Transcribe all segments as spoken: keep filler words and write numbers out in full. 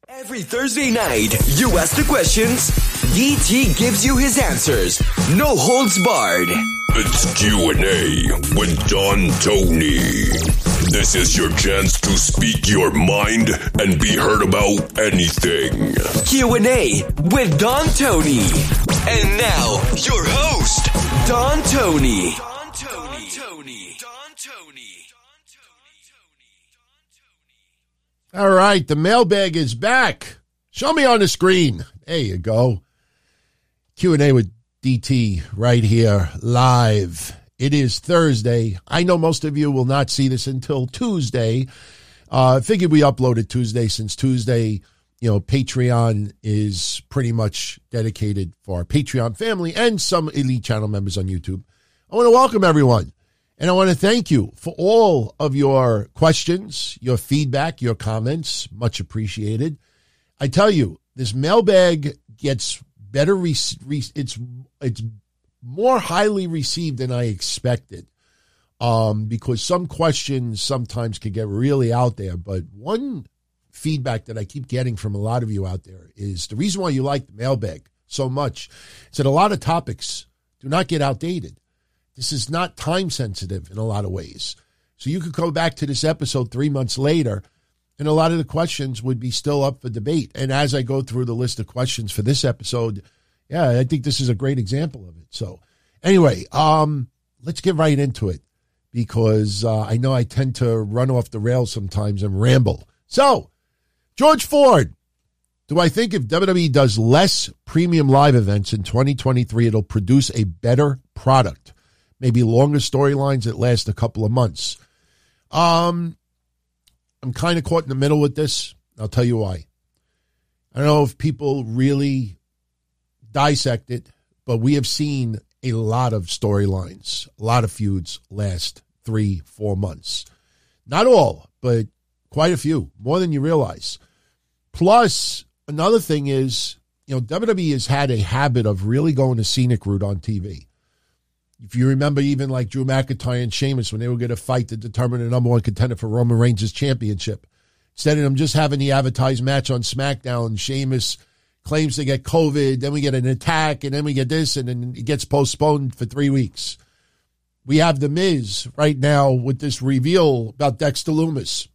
Every Thursday night, you ask the questions, D T gives you his answers. No holds barred. It's Q and A with Don Tony. This is your chance to speak your mind and be heard about anything. Q and A with Don Tony. And now, your host, Don Tony. Don Tony. Don Tony. Don Tony. All right, the mailbag is back. Show me on the screen. There you go. Q and A with D T right here, live. It is Thursday. I know most of you will not see this until Tuesday. I uh, figured we uploaded Tuesday since Tuesday, you know, Patreon is pretty much dedicated for our Patreon family and some Elite Channel members on YouTube. I want to welcome everyone. And I want to thank you for all of your questions, your feedback, your comments. Much appreciated. I tell you, this mailbag gets better. Re- re- it's it's more highly received than I expected, um, because some questions sometimes can get really out there. But one feedback that I keep getting from a lot of you out there is the reason why you like the mailbag so much is that a lot of topics do not get outdated. This is not time sensitive in a lot of ways. So you could go back to this episode three months later, and a lot of the questions would be still up for debate. And as I go through the list of questions for this episode, yeah, I think this is a great example of it. So anyway, um, let's get right into it because uh, I know I tend to run off the rails sometimes and ramble. So, George Ford, do I think if W W E does less premium live events in twenty twenty-three, it'll produce a better product? Maybe longer storylines that last a couple of months. Um, I'm kind of caught in the middle with this. I'll tell you why. I don't know if people really dissect it, but we have seen a lot of storylines, a lot of feuds last three, four months. Not all, but quite a few, more than you realize. Plus, another thing is, you know, W W E has had a habit of really going the scenic route on T V. If you remember, even like Drew McIntyre and Sheamus, when they were going to fight to determine the number one contender for Roman Reigns' championship, instead of them just having the advertised match on SmackDown, Sheamus claims to get COVID, then we get an attack, and then we get this, and then it gets postponed for three weeks. We have The Miz right now with this reveal about Dexter Lumis.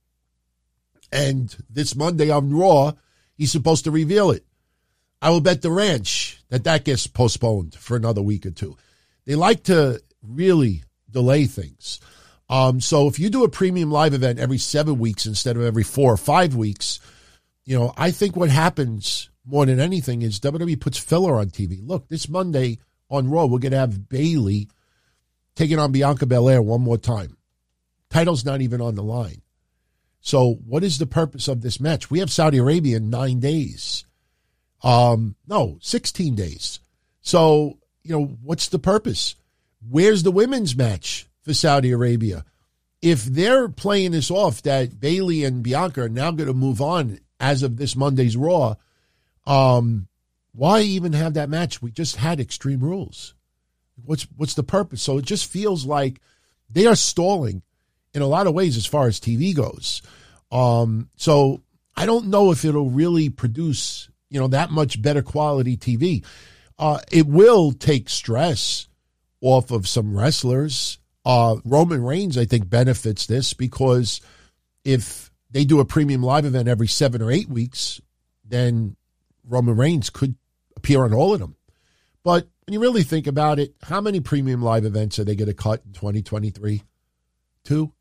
And this Monday on Raw, he's supposed to reveal it. I will bet the ranch that that gets postponed for another week or two. They like to really delay things. Um, so if you do a premium live event every seven weeks instead of every four or five weeks, you know, I think what happens more than anything is W W E puts filler on T V. Look, this Monday on Raw, we're going to have Bayley taking on Bianca Belair one more time. Title's not even on the line. So what is the purpose of this match? We have Saudi Arabia in nine days. Um, no, sixteen days. So, you know, what's the purpose? Where's the women's match for Saudi Arabia? If they're playing this off that Bayley and Bianca are now going to move on as of this Monday's Raw, um, why even have that match? We just had Extreme Rules. What's what's the purpose? So it just feels like they are stalling in a lot of ways as far as T V goes. Um, so I don't know if it'll really produce, you know, that much better quality T V. Uh, it will take stress off of some wrestlers. Uh, Roman Reigns, I think, benefits this because if they do a premium live event every seven or eight weeks, then Roman Reigns could appear on all of them. But when you really think about it, how many premium live events are they going to cut in twenty twenty-three? Two?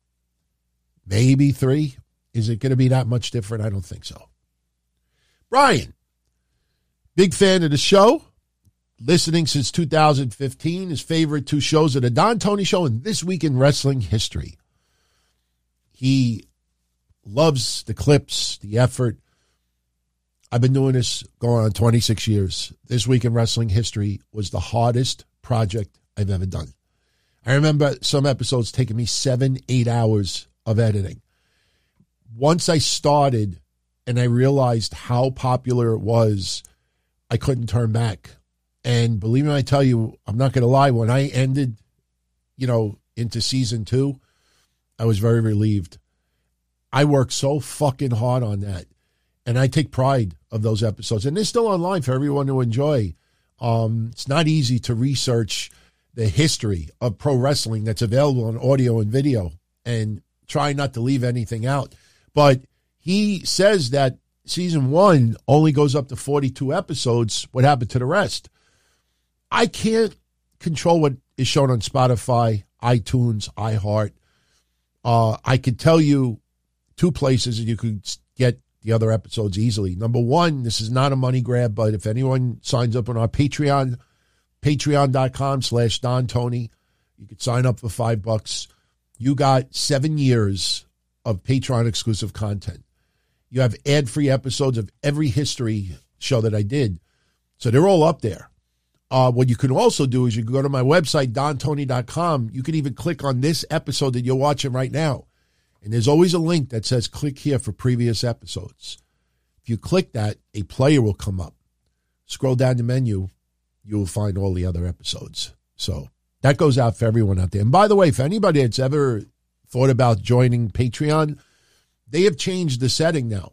Maybe three? Is it going to be that much different? I don't think so. Brian, big fan of the show. Listening since two thousand fifteen. His favorite two shows are the Don Tony Show and This Week in Wrestling History. He loves the clips, the effort. I've been doing this going on twenty-six years. This Week in Wrestling History was the hardest project I've ever done. I remember some episodes taking me seven, eight hours of editing. Once I started and I realized how popular it was, I couldn't turn back. And believe me when I tell you, I'm not going to lie, when I ended, you know, into season two, I was very relieved. I worked so fucking hard on that. And I take pride of those episodes. And they're still online for everyone to enjoy. Um, it's not easy to research the history of pro wrestling that's available on audio and video and try not to leave anything out. But he says that season one only goes up to forty-two episodes. What happened to the rest? I can't control what is shown on Spotify, iTunes, iHeart. Uh, I could tell you two places that you could get the other episodes easily. Number one, this is not a money grab, but if anyone signs up on our Patreon, patreon.com slash Don Tony, you could sign up for five bucks. You got seven years of Patreon exclusive content. You have ad-free episodes of every history show that I did. So they're all up there. Uh, what you can also do is you can go to my website, don tony dot com. You can even click on this episode that you're watching right now. And there's always a link that says click here for previous episodes. If you click that, a player will come up. Scroll down the menu, you will find all the other episodes. So that goes out for everyone out there. And by the way, for anybody that's ever thought about joining Patreon, they have changed the setting now.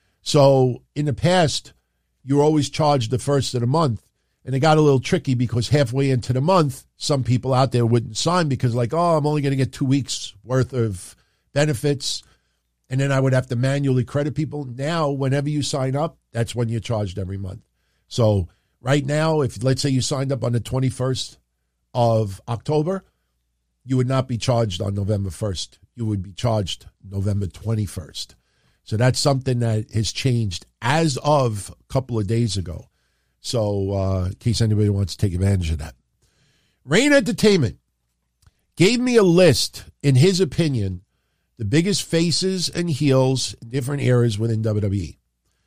So in the past, you were always charged the first of the month. And it got a little tricky because halfway into the month, some people out there wouldn't sign because like, oh, I'm only going to get two weeks worth of benefits. And then I would have to manually credit people. Now, whenever you sign up, that's when you're charged every month. So right now, if let's say you signed up on the twenty-first of October, you would not be charged on November first. You would be charged November twenty-first. So that's something that has changed as of a couple of days ago. So uh, in case anybody wants to take advantage of that. Rain Entertainment gave me a list, in his opinion, the biggest faces and heels in different eras within W W E.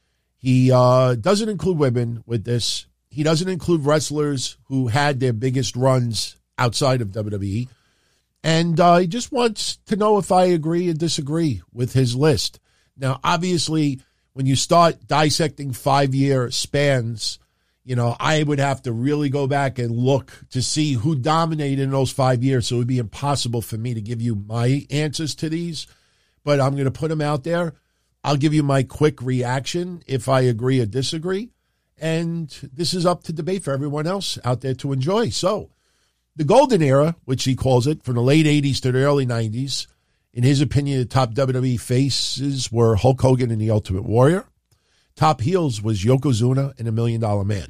He uh, doesn't include women with this. He doesn't include wrestlers who had their biggest runs outside of W W E. And uh, he just wants to know if I agree or disagree with his list. Now, obviously, when you start dissecting five-year spans, you know, I would have to really go back and look to see who dominated in those five years. So it would be impossible for me to give you my answers to these. But I'm going to put them out there. I'll give you my quick reaction if I agree or disagree. And this is up to debate for everyone else out there to enjoy. So the golden era, which he calls it, from the late eighties to the early nineties, in his opinion, the top W W E faces were Hulk Hogan and the Ultimate Warrior. Top heels was Yokozuna and the Million Dollar Man.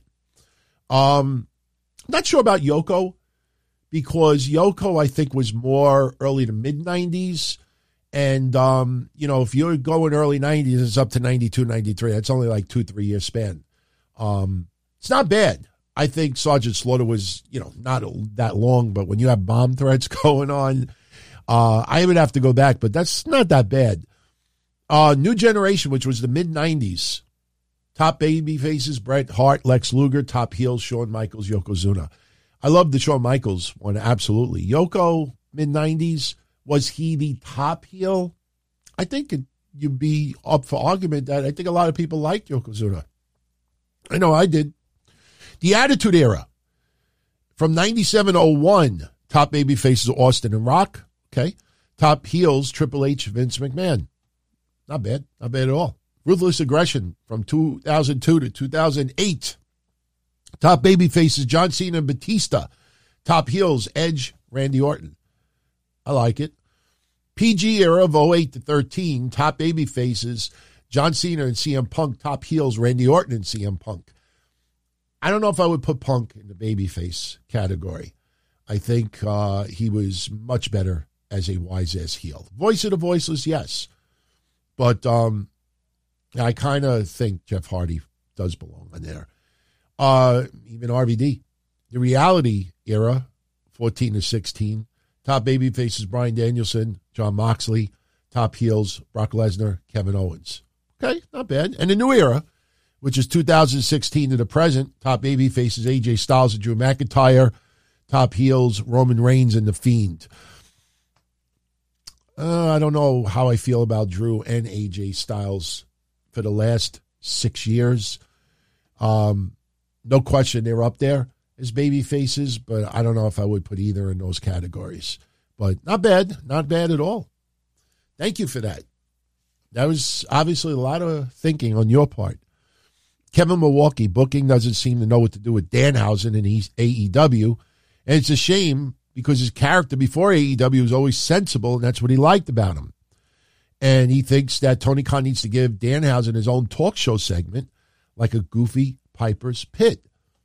Um, not sure about Yoko because Yoko, I think, was more early to mid nineties. And, um, you know, if you're going early nineties, it's up to ninety-two, ninety-three. That's only like two, three year span. Um, it's not bad. I think Sergeant Slaughter was, you know, not that long, but when you have bomb threats going on, uh, I would have to go back, but that's not that bad. Uh, New Generation, which was the mid nineties. Top baby faces, Bret Hart, Lex Luger. Top heels, Shawn Michaels, Yokozuna. I love the Shawn Michaels one, absolutely. Yoko, mid nineties, was he the top heel? I think it, you'd be up for argument that I think a lot of people liked Yokozuna. I know I did. The Attitude Era, from ninety-seven to oh one, top baby faces, Austin and Rock. Okay. Top heels, Triple H, Vince McMahon. Not bad. Not bad at all. Ruthless Aggression from two thousand two to two thousand eight. Top baby faces, John Cena and Batista. Top heels, Edge, Randy Orton. I like it. P G era of oh eight to thirteen. Top baby faces, John Cena and C M Punk. Top heels, Randy Orton and C M Punk. I don't know if I would put Punk in the babyface category. I think uh, he was much better as a wise-ass heel. Voice of the voiceless, yes. But um, I kind of think Jeff Hardy does belong in there. Uh, even R V D. The Reality Era, fourteen to sixteen. Top baby faces, Bryan Danielson, Jon Moxley. Top heels, Brock Lesnar, Kevin Owens. Okay, not bad. And the New Era, which is two thousand sixteen to the present. Top baby faces, A J Styles and Drew McIntyre. Top heels, Roman Reigns and The Fiend. Uh, I don't know how I feel about Drew and A J Styles for the last six years. Um, no question they're up there as baby faces, but I don't know if I would put either in those categories. But not bad. Not bad at all. Thank you for that. That was obviously a lot of thinking on your part. Kevin Milwaukee, booking doesn't seem to know what to do with Danhausen in A E W. And it's a shame because his character before A E W was always sensible, and that's what he liked about him. And he thinks that Tony Khan needs to give Danhausen his own talk show segment, like a goofy Piper's Pit.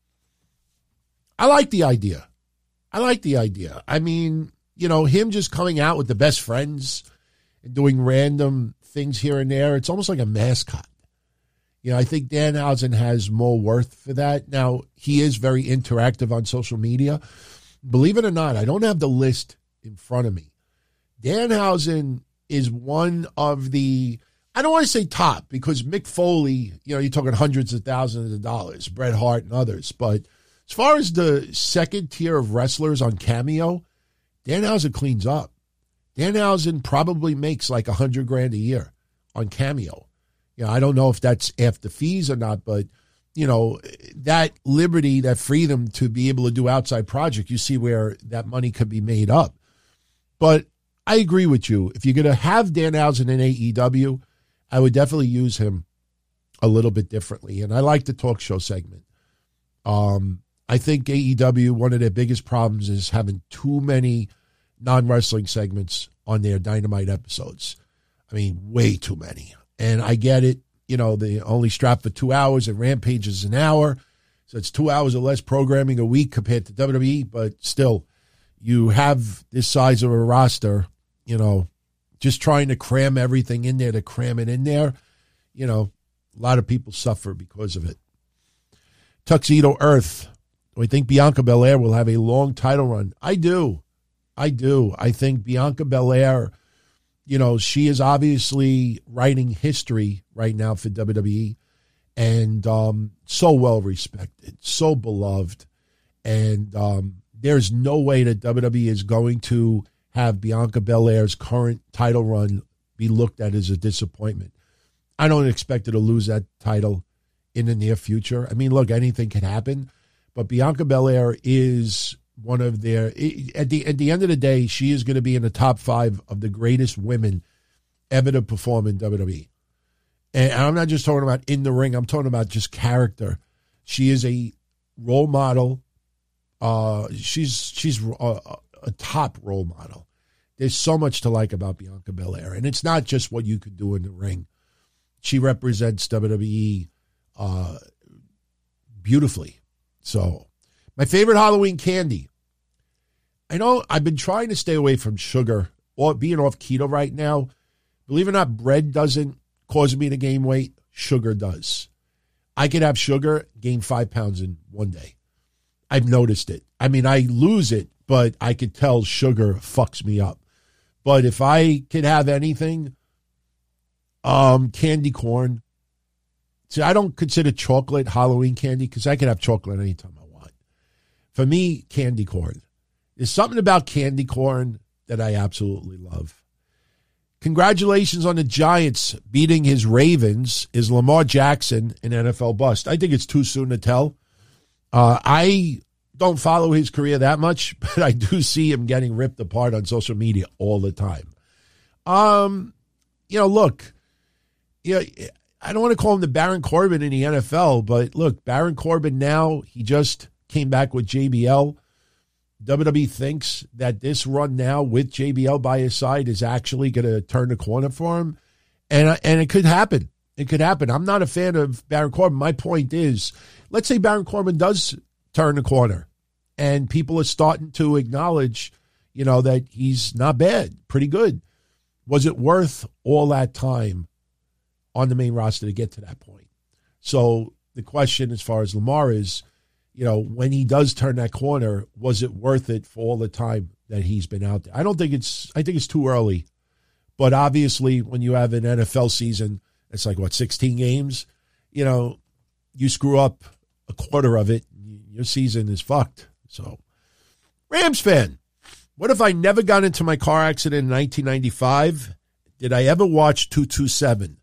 I like the idea. I like the idea. I mean, you know, him just coming out with the best friends and doing random things here and there, it's almost like a mascot. You know, I think Danhausen has more worth for that. Now, he is very interactive on social media. Believe it or not, I don't have the list in front of me. Danhausen is one of the, I don't want to say top, because Mick Foley, you know, you're talking hundreds of thousands of dollars, Bret Hart and others. But as far as the second tier of wrestlers on Cameo, Danhausen cleans up. Danhausen probably makes like a hundred grand a year on Cameo. You know, I don't know if that's after fees or not, but, you know, that liberty, that freedom to be able to do outside project, you see where that money could be made up. But I agree with you. If you're going to have Danhausen in A E W, I would definitely use him a little bit differently. And I like the talk show segment. Um, I think A E W, one of their biggest problems is having too many non-wrestling segments on their Dynamite episodes. I mean, way too many. And I get it. You know, they only strap for two hours and Rampage is an hour. So it's two hours or less programming a week compared to W W E. But still, you have this size of a roster, you know, just trying to cram everything in there to cram it in there. You know, a lot of people suffer because of it. Tuxedo Earth. Do I think Bianca Belair will have a long title run? I do. I do. I think Bianca Belair, you know, she is obviously writing history right now for W W E, and um, so well respected, so beloved. And um, there's no way that W W E is going to have Bianca Belair's current title run be looked at as a disappointment. I don't expect her to lose that title in the near future. I mean, look, anything can happen, but Bianca Belair is one of their, at the at the end of the day, she is going to be in the top five of the greatest women ever to perform in W W E. And I'm not just talking about in the ring. I'm talking about just character. She is a role model. Uh, she's she's a, a top role model. There's so much to like about Bianca Belair. And it's not just what you could do in the ring. She represents W W E uh, beautifully. So, my favorite Halloween candy. I know I've been trying to stay away from sugar or being off keto right now. Believe it or not, bread doesn't cause me to gain weight. Sugar does. I could have sugar, gain five pounds in one day. I've noticed it. I mean, I lose it, but I could tell sugar fucks me up. But if I could have anything, um, candy corn. See, I don't consider chocolate Halloween candy because I can have chocolate anytime I want. For me, candy corn. There's something about candy corn that I absolutely love. Congratulations on the Giants beating his Ravens. Is Lamar Jackson an N F L bust? I think it's too soon to tell. Uh, I don't follow his career that much, but I do see him getting ripped apart on social media all the time. Um, you know, look, you know, I don't want to call him the Baron Corbin in the N F L, but look, Baron Corbin now, he just came back with J B L. W W E thinks that this run now with J B L by his side is actually going to turn the corner for him. And, and it could happen. It could happen. I'm not a fan of Baron Corbin. My point is, let's say Baron Corbin does turn the corner and people are starting to acknowledge, you know, that he's not bad, pretty good. Was it worth all that time on the main roster to get to that point? So the question as far as Lamar is, you know, when he does turn that corner, was it worth it for all the time that he's been out there? I don't think it's, I think it's too early. But obviously, when you have an N F L season, it's like, what, sixteen games? You know, you screw up a quarter of it, your season is fucked. So, Rams fan, what if I never got into my car accident in nineteen ninety-five? Did I ever watch two two seven?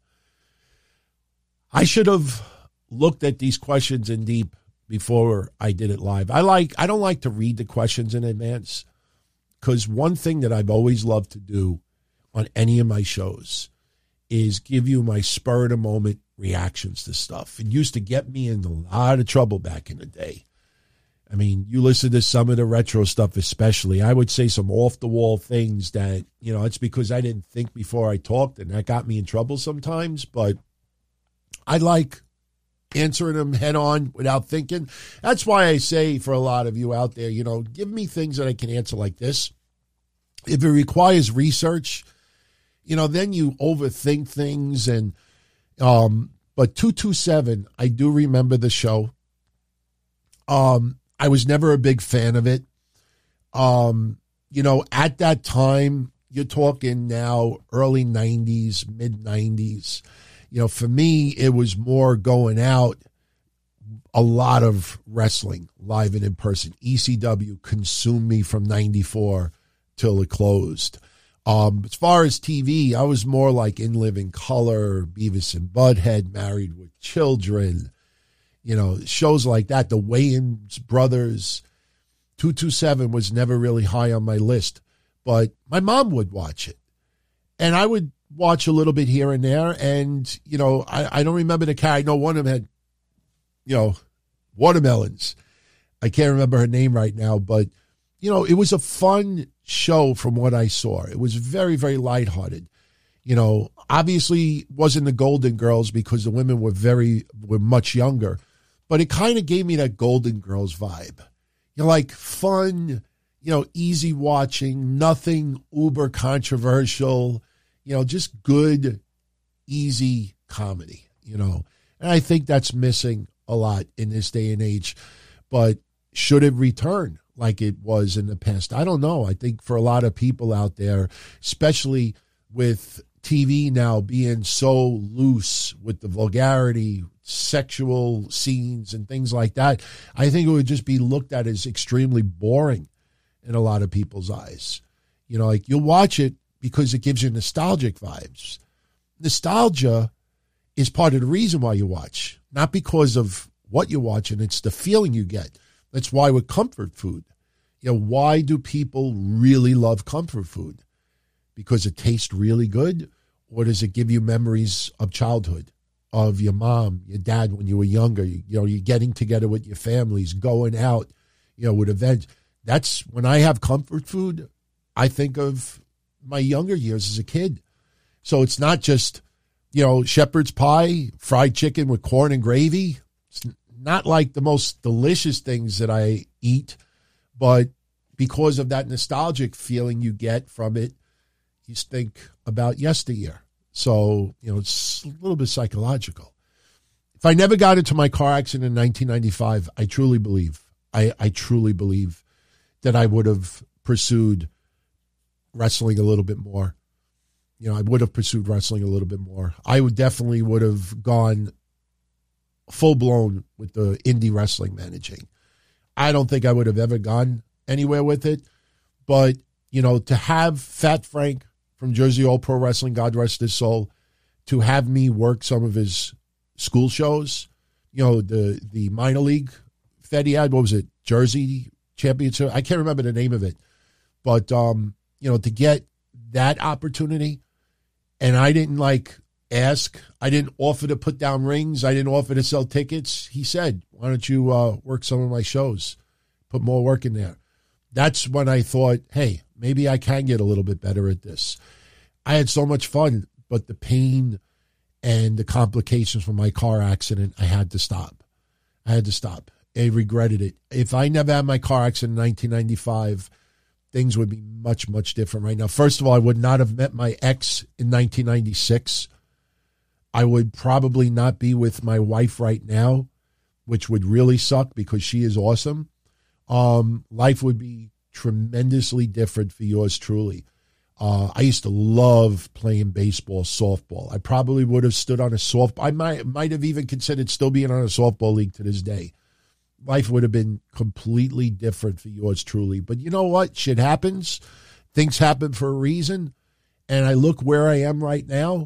I should have looked at these questions in deep before I did it live. I like I don't like to read the questions in advance because one thing that I've always loved to do on any of my shows is give you my spur of the moment reactions to stuff. It used to get me in a lot of trouble back in the day. I mean, you listen to some of the retro stuff especially. I would say some off-the-wall things that, you know, it's because I didn't think before I talked, and that got me in trouble sometimes. But I like answering them head-on without thinking. That's why I say for a lot of you out there, you know, give me things that I can answer like this. If it requires research, you know, then you overthink things. And um, but two two seven, I do remember the show. Um. I was never a big fan of it. Um, you know, at that time, you're talking now early nineties, mid nineties. You know, for me, it was more going out, a lot of wrestling, live and in person. E C W consumed me from ninety-four till it closed. Um, as far as T V, I was more like In Living Color, Beavis and Butthead, Married with Children. You know, shows like that, the Wayans brothers. two two seven was never really high on my list, but my mom would watch it. And I would watch a little bit here and there. And, you know, I, I don't remember the cat. I know one of them had, you know, watermelons. I can't remember her name right now, but, you know, it was a fun show from what I saw. It was very, very lighthearted. You know, obviously wasn't the Golden Girls because the women were very, were much younger. But it kind of gave me that Golden Girls vibe. You know, like fun, you know, easy watching, nothing uber controversial, you know, just good, easy comedy, you know. And I think that's missing a lot in this day and age. But should it return like it was in the past? I don't know. I think for a lot of people out there, especially with T V now being so loose with the vulgarity, sexual scenes and things like that, I think it would just be looked at as extremely boring in a lot of people's eyes. You know, like you'll watch it because it gives you nostalgic vibes. Nostalgia is part of the reason why you watch, not because of what you're watching. It's the feeling you get. That's why with comfort food, you know, why do people really love comfort food? Because it tastes really good, or does it give you memories of childhood, of your mom, your dad when you were younger? You, you know, you're getting together with your families, going out, you know, with events. That's when I have comfort food, I think of my younger years as a kid. So it's not just, you know, shepherd's pie, fried chicken with corn and gravy. It's not like the most delicious things that I eat, but because of that nostalgic feeling you get from it, you think about yesteryear. So, you know, it's a little bit psychological. If I never got into my car accident in nineteen ninety-five, I truly believe, I, I truly believe that I would have pursued wrestling a little bit more. You know, I would have pursued wrestling a little bit more. I would definitely would have gone full blown with the indie wrestling managing. I don't think I would have ever gone anywhere with it. But, you know, to have Fat Frank from Jersey All Pro Wrestling, God rest his soul, to have me work some of his school shows, you know, the the minor league that he had, what was it, Jersey Championship? I can't remember the name of it. But, um, you know, to get that opportunity, and I didn't, like, ask, I didn't offer to put down rings, I didn't offer to sell tickets. He said, why don't you uh, work some of my shows, put more work in there. That's when I thought, hey, maybe I can get a little bit better at this. I had so much fun, but the pain and the complications from my car accident, I had to stop. I had to stop. I regretted it. If I never had my car accident in nineteen ninety-five, things would be much, much different right now. First of all, I would not have met my ex in nineteen ninety-six. I would probably not be with my wife right now, which would really suck because she is awesome. Um, life would be tremendously different for yours truly. Uh, I used to love playing baseball, softball. I probably would have stood on a softball. I might might have even considered still being on a softball league to this day. Life would have been completely different for yours truly. But you know what? Shit happens. Things happen for a reason. And I look where I am right now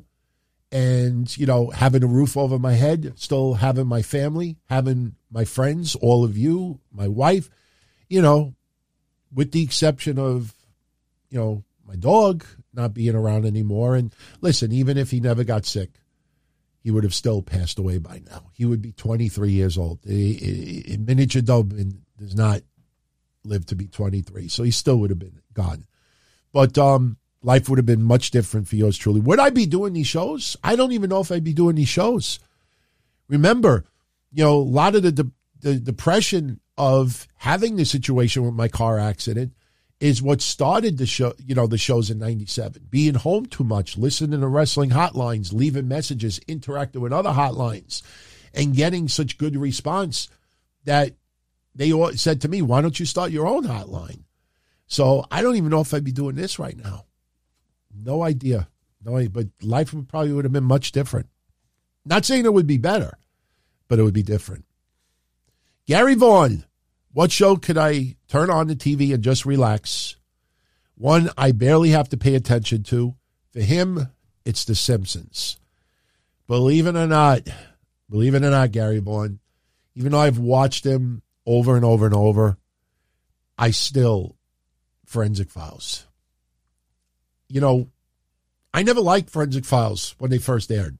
and, you know, having a roof over my head, still having my family, having my friends, all of you, my wife, you know, with the exception of, you know, my dog not being around anymore. And listen, even if he never got sick, he would have still passed away by now. He would be twenty-three years old. A, a, a miniature Doberman does not live to be twenty-three, so he still would have been gone. But um, life would have been much different for yours truly. Would I be doing these shows? I don't even know if I'd be doing these shows. Remember, you know, a lot of the, the, the depression of having the situation with my car accident is what started the show, you know, the shows in ninety-seven. Being home too much, listening to wrestling hotlines, leaving messages, interacting with other hotlines, and getting such good response that they all said to me, why don't you start your own hotline? So I don't even know if I'd be doing this right now. No idea. No idea. But life would probably would have been much different. Not saying it would be better, but it would be different. Gary Vaughn. What show could I turn on the T V and just relax? One I barely have to pay attention to. For him, it's The Simpsons. Believe it or not, believe it or not, Gary Vaughn, even though I've watched him over and over and over, I still, Forensic Files. You know, I never liked Forensic Files when they first aired.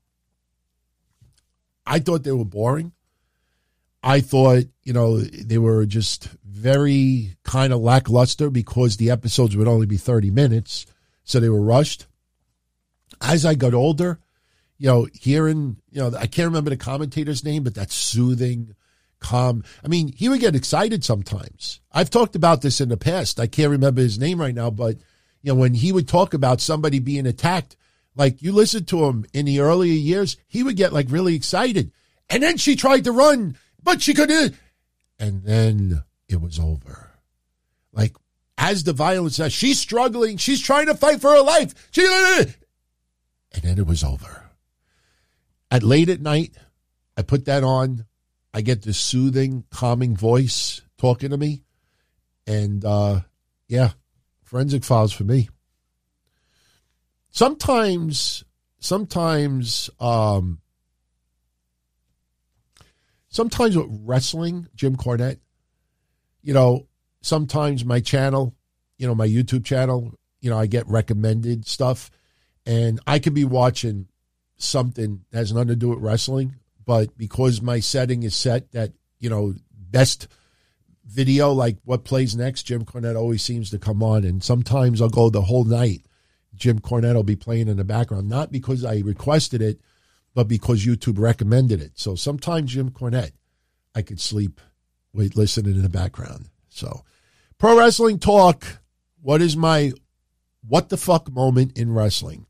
I thought they were boring. I thought, you know, they were just very kind of lackluster because the episodes would only be thirty minutes, so they were rushed. As I got older, you know, hearing, you know, I can't remember the commentator's name, but that soothing, calm. I mean, he would get excited sometimes. I've talked about this in the past. I can't remember his name right now, but, you know, when he would talk about somebody being attacked, like you listen to him in the earlier years, he would get like really excited. And then she tried to run. But she couldn't. And then it was over. Like, as the violence, she's struggling. She's trying to fight for her life. She, and then it was over. At late at night, I put that on. I get this soothing, calming voice talking to me. And, uh, yeah, Forensic Files for me. Sometimes, sometimes, um, Sometimes with wrestling, Jim Cornette, you know, sometimes my channel, you know, my YouTube channel, you know, I get recommended stuff. And I could be watching something that has nothing to do with wrestling. But because my setting is set that, you know, best video, like what plays next, Jim Cornette always seems to come on. And sometimes I'll go the whole night. Jim Cornette will be playing in the background. Not because I requested it, but because YouTube recommended it. So sometimes Jim Cornette, I could sleep with listening in the background. So Pro Wrestling Talk, what is my what the fuck moment in wrestling?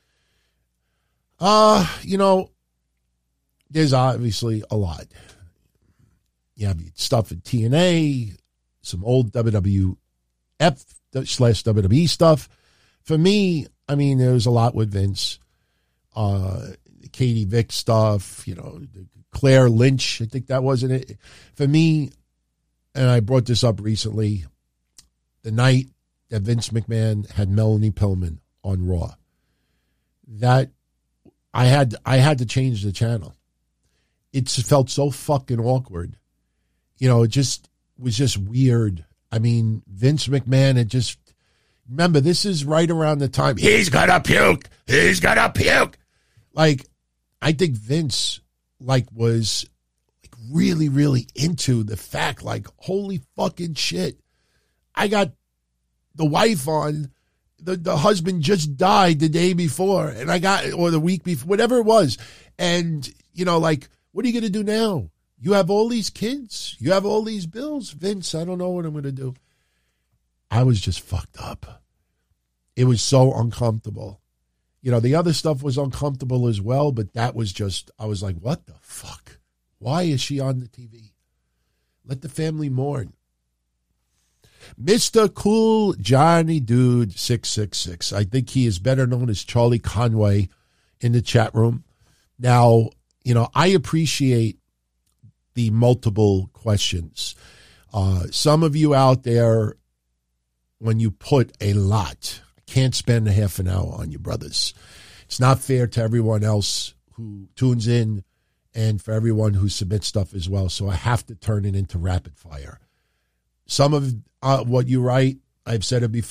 Uh, you know, there's obviously a lot. You have stuff in T N A, some old W W F slash W W E stuff. For me, I mean, there's a lot with Vince. Uh, Katie Vick stuff, you know, Claire Lynch, I think that wasn't it. For me, and I brought this up recently, the night that Vince McMahon had Melanie Pillman on Raw, that I had I had to change the channel. It felt so fucking awkward. You know, it just was just weird. I mean, Vince McMahon had just, remember, this is right around the time, he's gonna puke, he's gonna puke. Like, I think Vince, like, was like really, really into the fact, like, holy fucking shit. I got the wife on, the, the husband just died the day before, and I got, or the week before, whatever it was. And, you know, like, what are you going to do now? You have all these kids. You have all these bills. Vince, I don't know what I'm going to do. I was just fucked up. It was so uncomfortable. You know, the other stuff was uncomfortable as well, but that was just, I was like, what the fuck? Why is she on the T V? Let the family mourn. Mister Cool Johnny Dude six six six. I think he is better known as Charlie Conway in the chat room. Now, you know, I appreciate the multiple questions. Uh, some of you out there, when you put a lot, can't spend a half an hour on you, brothers. It's not fair to everyone else who tunes in and for everyone who submits stuff as well. So I have to turn it into rapid fire. Some of uh, what you write, I've said it before,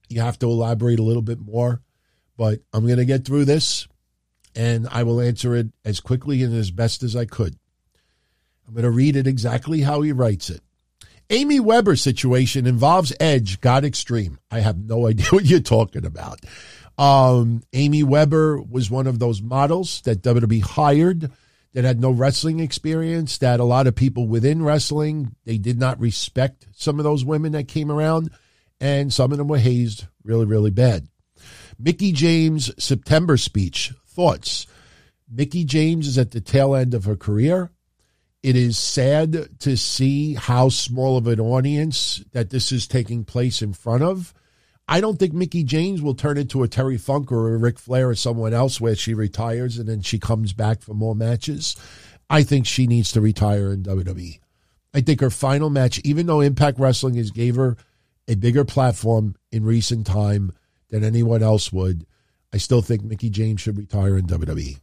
you have to elaborate a little bit more, but I'm going to get through this, and I will answer it as quickly and as best as I could. I'm going to read it exactly how he writes it. Amy Weber situation involves Edge got extreme. I have no idea what you're talking about. Um, Amy Weber was one of those models that W W E hired that had no wrestling experience, that a lot of people within wrestling, they did not respect some of those women that came around, and some of them were hazed really, really bad. Mickie James' September speech, thoughts. Mickie James is at the tail end of her career. It is sad to see how small of an audience that this is taking place in front of. I don't think Mickie James will turn into a Terry Funk or a Ric Flair or someone else where she retires and then she comes back for more matches. I think she needs to retire in W W E. I think her final match, even though Impact Wrestling has gave her a bigger platform in recent time than anyone else would, I still think Mickie James should retire in W W E.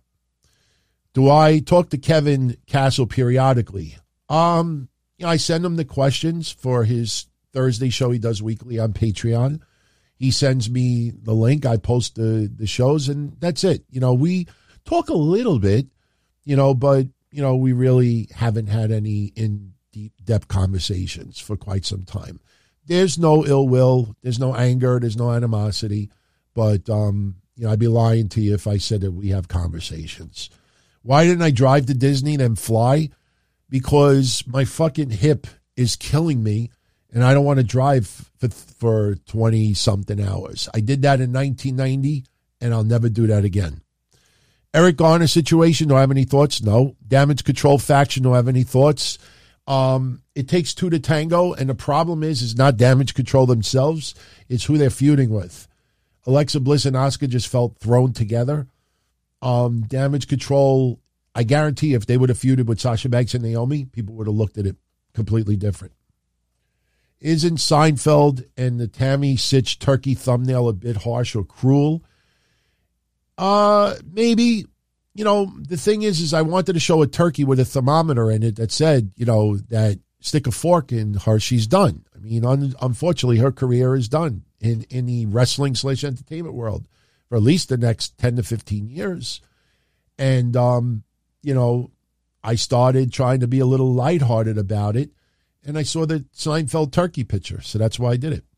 Do I talk to Kevin Castle periodically? Um, you know, I send him the questions for his Thursday show he does weekly on Patreon. He sends me the link. I post the, the shows, and that's it. You know, we talk a little bit, you know, but, you know, we really haven't had any in deep depth conversations for quite some time. There's no ill will. There's no anger. There's no animosity. But, um, you know, I'd be lying to you if I said that we have conversations. Why didn't I drive to Disney then fly? Because my fucking hip is killing me, and I don't want to drive for, for twenty-something hours. I did that in nineteen ninety, and I'll never do that again. Eric Garner situation, do I have any thoughts? No. Damage Control faction, do I have any thoughts? Um, it takes two to tango, and the problem is, is not Damage Control themselves. It's who they're feuding with. Alexa Bliss and Asuka just felt thrown together. Um, Damage Control, I guarantee if they would have feuded with Sasha Banks and Naomi, people would have looked at it completely different. Isn't Seinfeld and the Tammy Sitch turkey thumbnail a bit harsh or cruel? Uh, maybe. You know, the thing is, is I wanted to show a turkey with a thermometer in it that said, you know, that stick a fork in her, she's done. I mean, un- unfortunately, her career is done in, in the wrestling slash entertainment world for at least the next ten to fifteen years. And, um, you know, I started trying to be a little lighthearted about it. And I saw the Seinfeld turkey picture, so that's why I did it.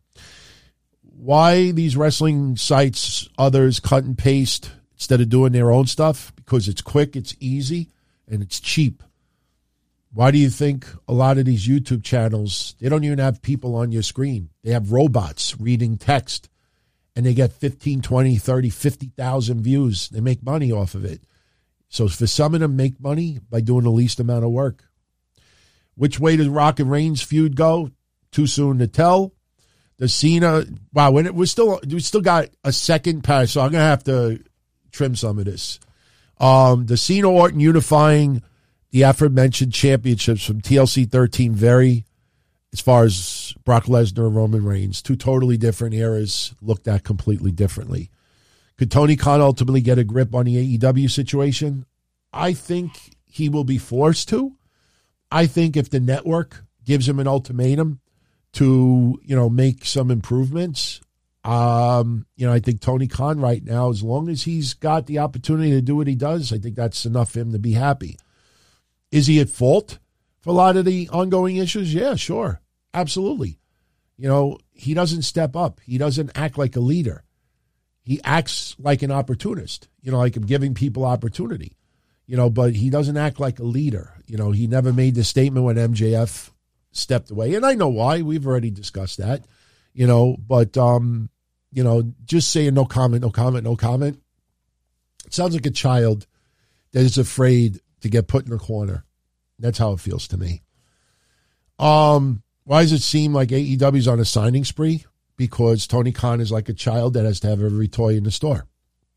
Why these wrestling sites, others cut and paste instead of doing their own stuff? Because it's quick, it's easy, and it's cheap. Why do you think a lot of these YouTube channels, they don't even have people on your screen? They have robots reading text, and they get fifteen, twenty, thirty, fifty thousand views. They make money off of it. So for some of them, make money by doing the least amount of work. Which way does Rock and Reigns feud go? Too soon to tell. The Cena, wow, when it we still we still got a second pass, so I'm gonna have to trim some of this. Um, the Cena Orton unifying the aforementioned championships from T L C thirteen vary as far as Brock Lesnar and Roman Reigns. Two totally different eras looked at completely differently. Could Tony Khan ultimately get a grip on the A E W situation? I think he will be forced to. I think if the network gives him an ultimatum to, you know, make some improvements, um, you know, I think Tony Khan right now, as long as he's got the opportunity to do what he does, I think that's enough for him to be happy. Is he at fault for a lot of the ongoing issues? Yeah, sure. Absolutely. You know, he doesn't step up. He doesn't act like a leader. He acts like an opportunist, you know, like giving people opportunity. You know, but he doesn't act like a leader. You know, he never made the statement when M J F stepped away. And I know why. We've already discussed that. You know, but, um, you know, just saying no comment, no comment, no comment. It sounds like a child that is afraid to get put in a corner. That's how it feels to me. Um, why does it seem like A E W's on a signing spree? Because Tony Khan is like a child that has to have every toy in the store.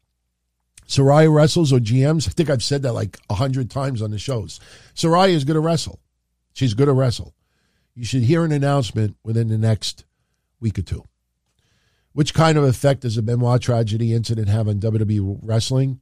Saraya wrestles or G Ms. I think I've said that like a hundred times on the shows. Saraya is good to wrestle. She's good to wrestle. You should hear an announcement within the next week or two. Which kind of effect does the Benoit tragedy incident have on W W E wrestling?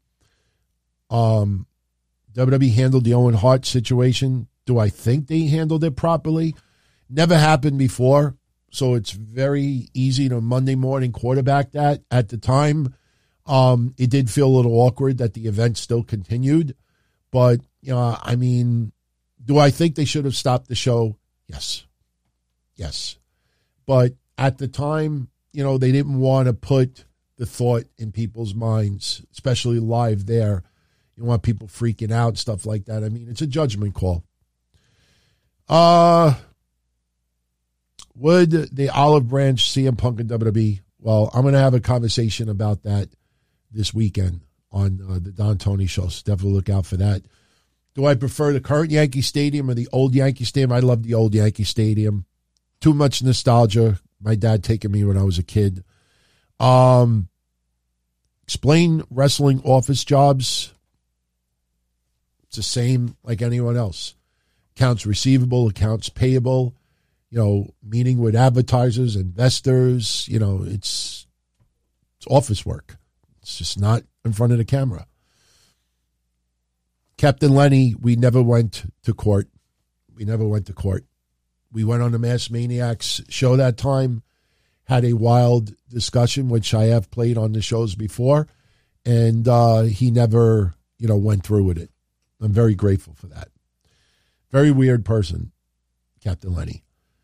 Um, W W E handled the Owen Hart situation. Do I think they handled it properly? Never happened before. so it's very easy to Monday morning quarterback that. At the time, um, it did feel a little awkward that the event still continued. But, you know, I mean, do I think they should have stopped the show? Yes. Yes. But at the time, you know, they didn't want to put the thought in people's minds, especially live there. You want people freaking out and stuff like that. I mean, it's a judgment call. Uh, would the Olive Branch C M Punk and W W E? Well, I'm going to have a conversation about that this weekend on uh, the Don Tony Show. So definitely look out for that. Do I prefer the current Yankee Stadium or the old Yankee Stadium? I love the old Yankee Stadium. Too much nostalgia. My dad taking me when I was a kid. Um, explain wrestling office jobs. It's the same like anyone else. Accounts receivable, accounts payable, you know, meeting with advertisers, investors, you know, it's it's office work. It's just not in front of the camera. Captain Lenny, we never went to court. We never went to court. We went on the Masked Maniacs show that time, had a wild discussion, which I have played on the shows before, and uh, he never, you know, went through with it. I'm very grateful for that. Very weird person, Captain Lenny.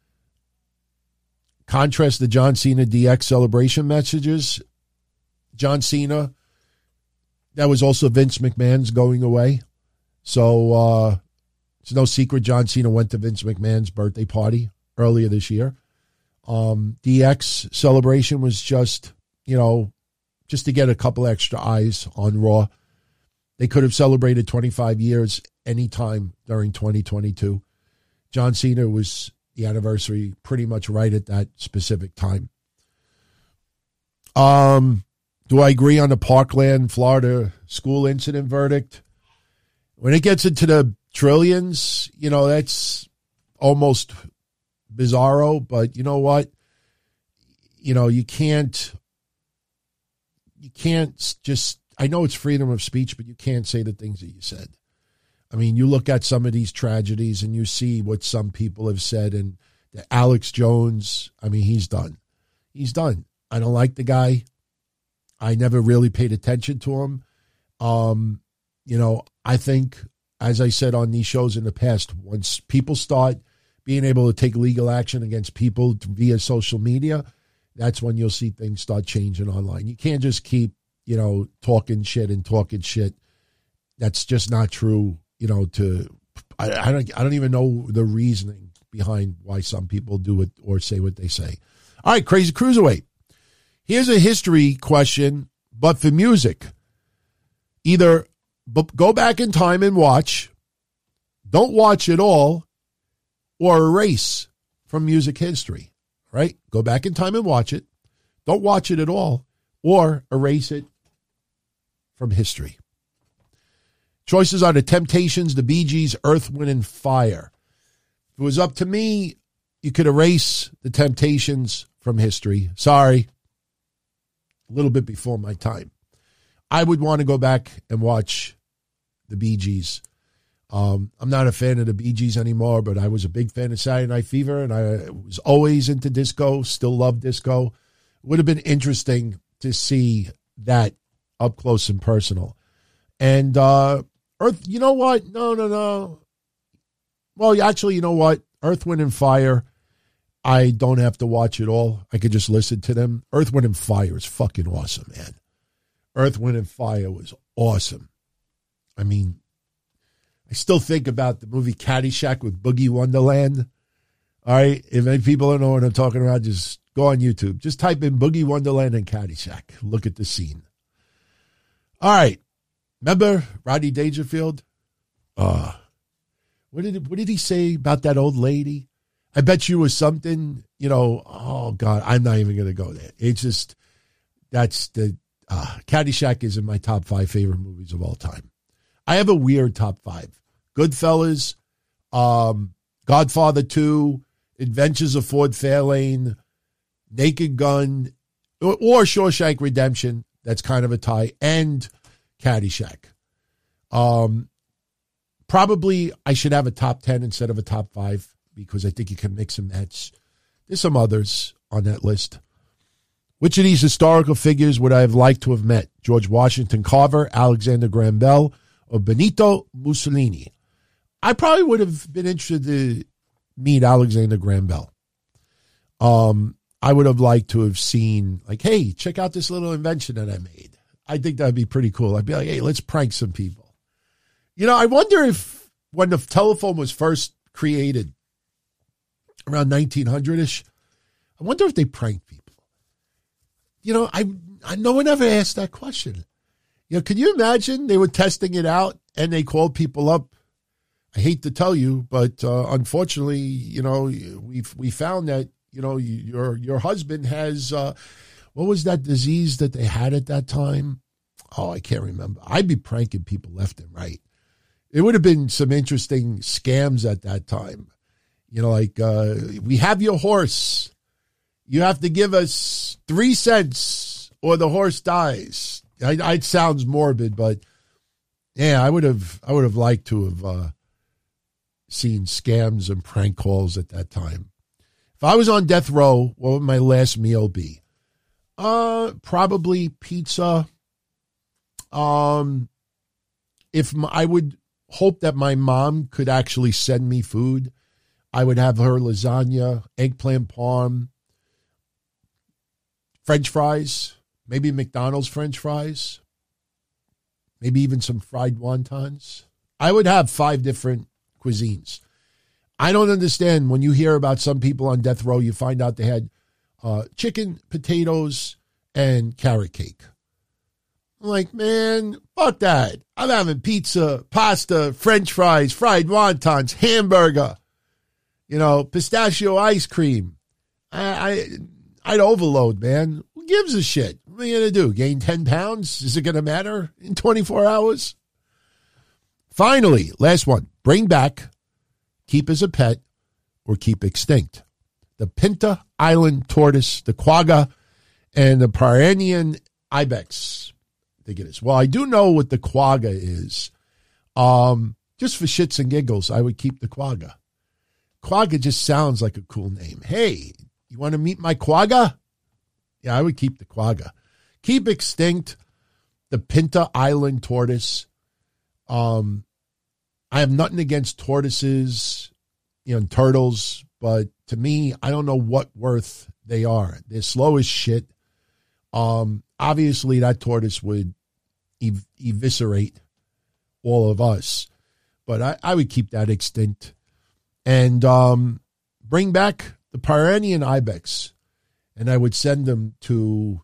Contrast the John Cena D X celebration messages. John Cena, that was also Vince McMahon's going away. So uh, it's no secret John Cena went to Vince McMahon's birthday party earlier this year. Um, D X celebration was just, you know, just to get a couple extra eyes on Raw. They could have celebrated twenty-five years anytime during twenty twenty-two. John Cena was the anniversary pretty much right at that specific time. Um, do I agree on the Parkland, Florida school incident verdict? When it gets into the trillions, you know, that's almost bizarro, but you know what? You know, you can't, you can't just, I know it's freedom of speech, but you can't say the things that you said. I mean, you look at some of these tragedies and you see what some people have said, and the Alex Jones, I mean, he's done. He's done. I don't like the guy. I never really paid attention to him. Um, you know, I think, as I said on these shows in the past, once people start being able to take legal action against people via social media, that's when you'll see things start changing online. You can't just keep, you know, talking shit and talking shit. That's just not true. You know, to I, I don't I don't even know the reasoning behind why some people do it or say what they say. All right, Crazy Cruiserweight. Here's a history question, but for music. Either go back in time and watch, don't watch it all, or erase from music history. Right? Go back in time and watch it. Don't watch it at all, or erase it from history. Choices are the Temptations, the Bee Gees, Earth, Wind, and Fire. If it was up to me, you could erase the Temptations from history. Sorry. A little bit before my time. I would want to go back and watch the Bee Gees. Um, I'm not a fan of the Bee Gees anymore, but I was a big fan of Saturday Night Fever, and I was always into disco, still love disco. It would have been interesting to see that up close and personal. And uh, Earth, you know what? No, no, no. Well, actually, you know what? Earth, Wind, and Fire, I don't have to watch it all. I could just listen to them. Earth, Wind, and Fire is fucking awesome, man. Earth, Wind, and Fire was awesome. I mean, I still think about the movie Caddyshack with Boogie Wonderland. All right? If any people don't know what I'm talking about, just go on YouTube. Just type in Boogie Wonderland and Caddyshack. Look at the scene. All right. Remember Rodney Dangerfield? Uh, what did what did he say about that old lady? I bet you was something, you know, oh, God, I'm not even going to go there. It's just, that's the, uh, Caddyshack is in my top five favorite movies of all time. I have a weird top five. Goodfellas, um, Godfather two, Adventures of Ford Fairlane, Naked Gun, or, or Shawshank Redemption. That's kind of a tie. And Caddyshack. Um, probably I should have a top ten instead of a top five, because I think you can mix and match. There's some others on that list. Which of these historical figures would I have liked to have met? George Washington Carver, Alexander Graham Bell, or Benito Mussolini? I probably would have been interested to meet Alexander Graham Bell. Um, I would have liked to have seen, like, hey, check out this little invention that I made. I think that'd be pretty cool. I'd be like, hey, let's prank some people. You know, I wonder if when the telephone was first created, around nineteen hundred-ish, I wonder if they pranked people. You know, I, I no one ever asked that question. You know, can you imagine they were testing it out and they called people up? I hate to tell you, but uh, unfortunately, you know, we we found that, you know, your your husband has, uh, what was that disease that they had at that time? Oh, I can't remember. I'd be pranking people left and right. It would have been some interesting scams at that time. You know, like, uh, we have your horse. You have to give us three cents or the horse dies. I, I, it sounds morbid, but yeah, I would have, I would have liked to have uh, seen scams and prank calls at that time. If I was on death row, what would my last meal be? Uh, probably pizza. Um, if my, I would hope that my mom could actually send me food, I would have her lasagna, eggplant parm, French fries, maybe McDonald's French fries, maybe even some fried wontons. I would have five different cuisines. I don't understand when you hear about some people on death row, you find out they had uh, chicken, potatoes, and carrot cake. I'm like, man, fuck that. I'm having pizza, pasta, French fries, fried wontons, hamburger, you know, pistachio ice cream. I, I, I'd overload, man. Who gives a shit? What are you going to do? Gain ten pounds? Is it going to matter in twenty-four hours? Finally, last one. Bring back, keep as a pet, or keep extinct. The Pinta Island tortoise, the quagga, and the Pyrenean ibex. I think it is. Well, I do know what the quagga is. Um, just for shits and giggles, I would keep the quagga. Quagga just sounds like a cool name. Hey, you want to meet my quagga? Yeah, I would keep the quagga. Keep extinct the Pinta Island tortoise. Um, I have nothing against tortoises, you know, and turtles, but to me, I don't know what worth they are. They're slow as shit. Um, obviously, that tortoise would ev- eviscerate all of us, but I, I would keep that extinct and um, bring back the Pyrenean ibex, and I would send them to,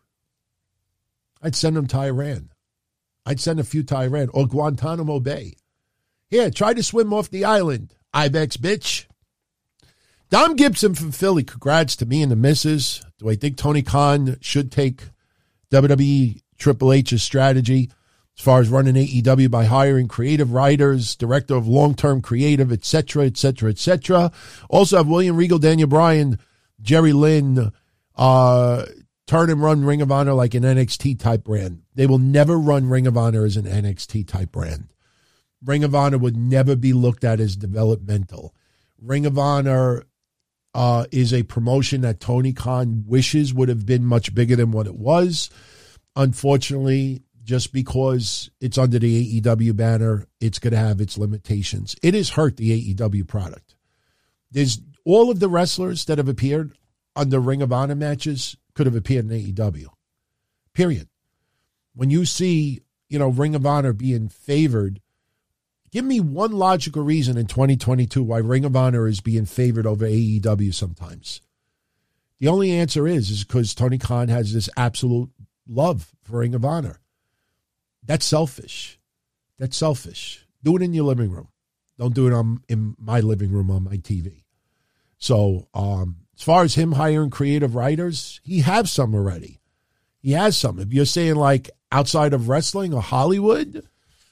I'd send them to Iran. I'd send a few to Iran or Guantanamo Bay. Here, try to swim off the island, ibex bitch. Dom Gibson from Philly, congrats to me and the missus. Do I think Tony Khan should take W W E Triple H's strategy as far as running A E W by hiring creative writers, director of long-term creative, et cetera, et cetera, et cetera. Also have William Regal, Daniel Bryan, Jerry Lynn, uh, turn and run Ring of Honor like an N X T-type brand. They will never run Ring of Honor as an N X T-type brand. Ring of Honor would never be looked at as developmental. Ring of Honor uh, is a promotion that Tony Khan wishes would have been much bigger than what it was. Unfortunately, just because it's under the A E W banner, it's going to have its limitations. It has hurt the A E W product. There's all of the wrestlers that have appeared under Ring of Honor matches could have appeared in A E W. Period. When you see, you know, Ring of Honor being favored, give me one logical reason in twenty twenty-two why Ring of Honor is being favored over A E W sometimes. The only answer is, is because Tony Khan has this absolute love for Ring of Honor. That's selfish. That's selfish. Do it in your living room. Don't do it on, in my living room on my T V. So um, as far as him hiring creative writers, he has some already. He has some. If you're saying like outside of wrestling or Hollywood,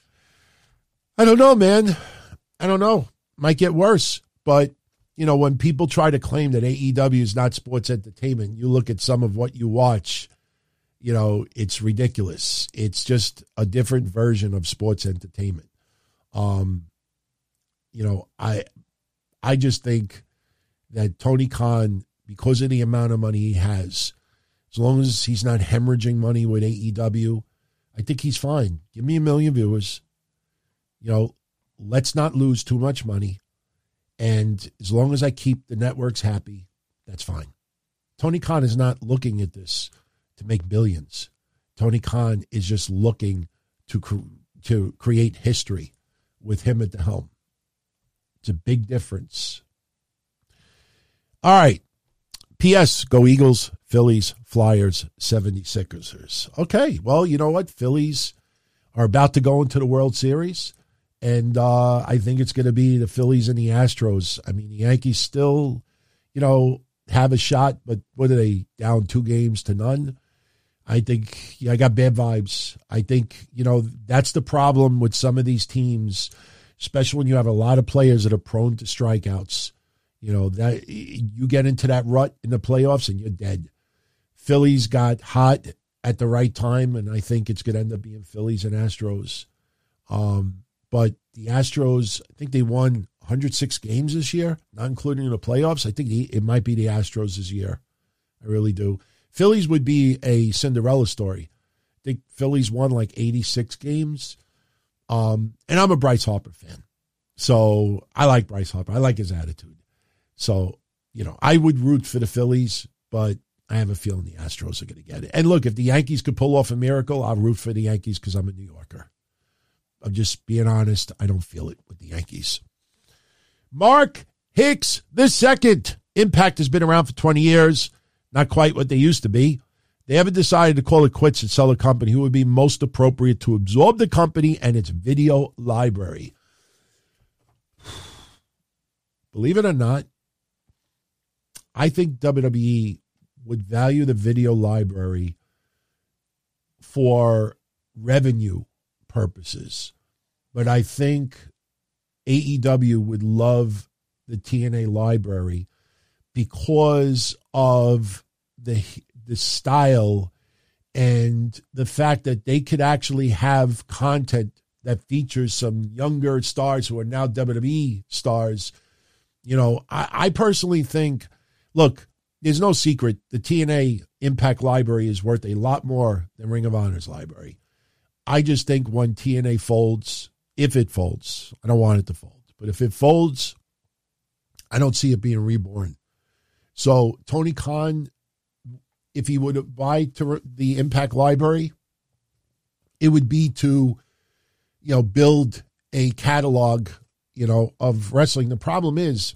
I don't know, man. I don't know. Might get worse. But, you know, when people try to claim that A E W is not sports entertainment, you look at some of what you watch, you know, it's ridiculous. It's just a different version of sports entertainment. Um, you know, I I just think that Tony Khan because of the amount of money he has. As long as he's not hemorrhaging money with A E W, I think he's fine. Give me a million viewers. You know, let's not lose too much money. And as long as I keep the networks happy, that's fine. Tony Khan is not looking at this to make billions. Tony Khan is just looking to to create history with him at the helm. It's a big difference. All right. P S. Go Eagles, Phillies, Flyers, seventy-sixers. Okay. Well, you know what? Phillies are about to go into the World Series. And uh, I think it's going to be the Phillies and the Astros. I mean, the Yankees still, you know, have a shot. But what are they, down two games to none? I think, yeah, I got bad vibes. I think, you know, that's the problem with some of these teams, especially when you have a lot of players that are prone to strikeouts. You know, that you get into that rut in the playoffs and you're dead. Phillies got hot at the right time, and I think it's going to end up being Phillies and Astros. Um, but the Astros, I think they won one hundred six games this year, not including the playoffs. I think it might be the Astros this year. I really do. Phillies would be a Cinderella story. I think Phillies won like eighty-six games. Um, and I'm a Bryce Harper fan. So I like Bryce Harper. I like his attitude. So, you know, I would root for the Phillies, but I have a feeling the Astros are going to get it. And look, if the Yankees could pull off a miracle, I'll root for the Yankees because I'm a New Yorker. I'm just being honest. I don't feel it with the Yankees. Mark Hicks the second. Impact has been around for twenty years. Not quite what they used to be. They haven't decided to call it quits and sell the company. Who would be most appropriate to absorb the company and its video library? Believe it or not, I think W W E would value the video library for revenue purposes. But I think A E W would love the T N A library because of the the style and the fact that they could actually have content that features some younger stars who are now W W E stars. You know, I, I personally think, look, there's no secret. The T N A Impact library is worth a lot more than Ring of Honor's library. I just think when T N A folds, if it folds, I don't want it to fold, but if it folds, I don't see it being reborn. So Tony Khan, if he would buy to the Impact library, it would be to, you know, build a catalog, you know, of wrestling. The problem is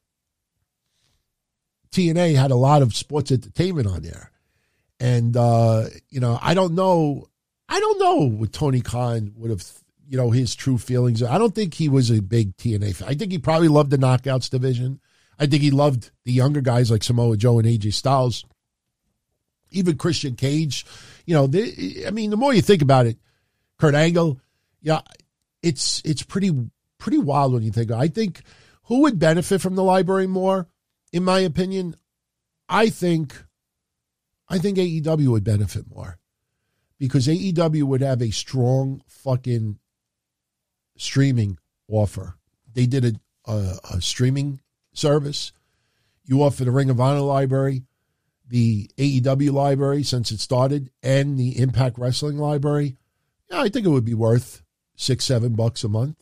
T N A had a lot of sports entertainment on there. And, uh, you know, I don't know. I don't know what Tony Khan would have, you know, his true feelings. I don't think he was a big T N A fan. I think he probably loved the Knockouts division. I think he loved the younger guys like Samoa Joe and A J Styles. Even Christian Cage. You know, they, I mean, the more you think about it, Kurt Angle, yeah, it's it's pretty pretty wild when you think. I think who would benefit from the library more, in my opinion? I think I think A E W would benefit more because A E W would have a strong fucking streaming offer. They did a, a, a streaming service. You offer the Ring of Honor library, the A E W library since it started, and the Impact Wrestling library. Yeah, I think it would be worth six, seven bucks a month.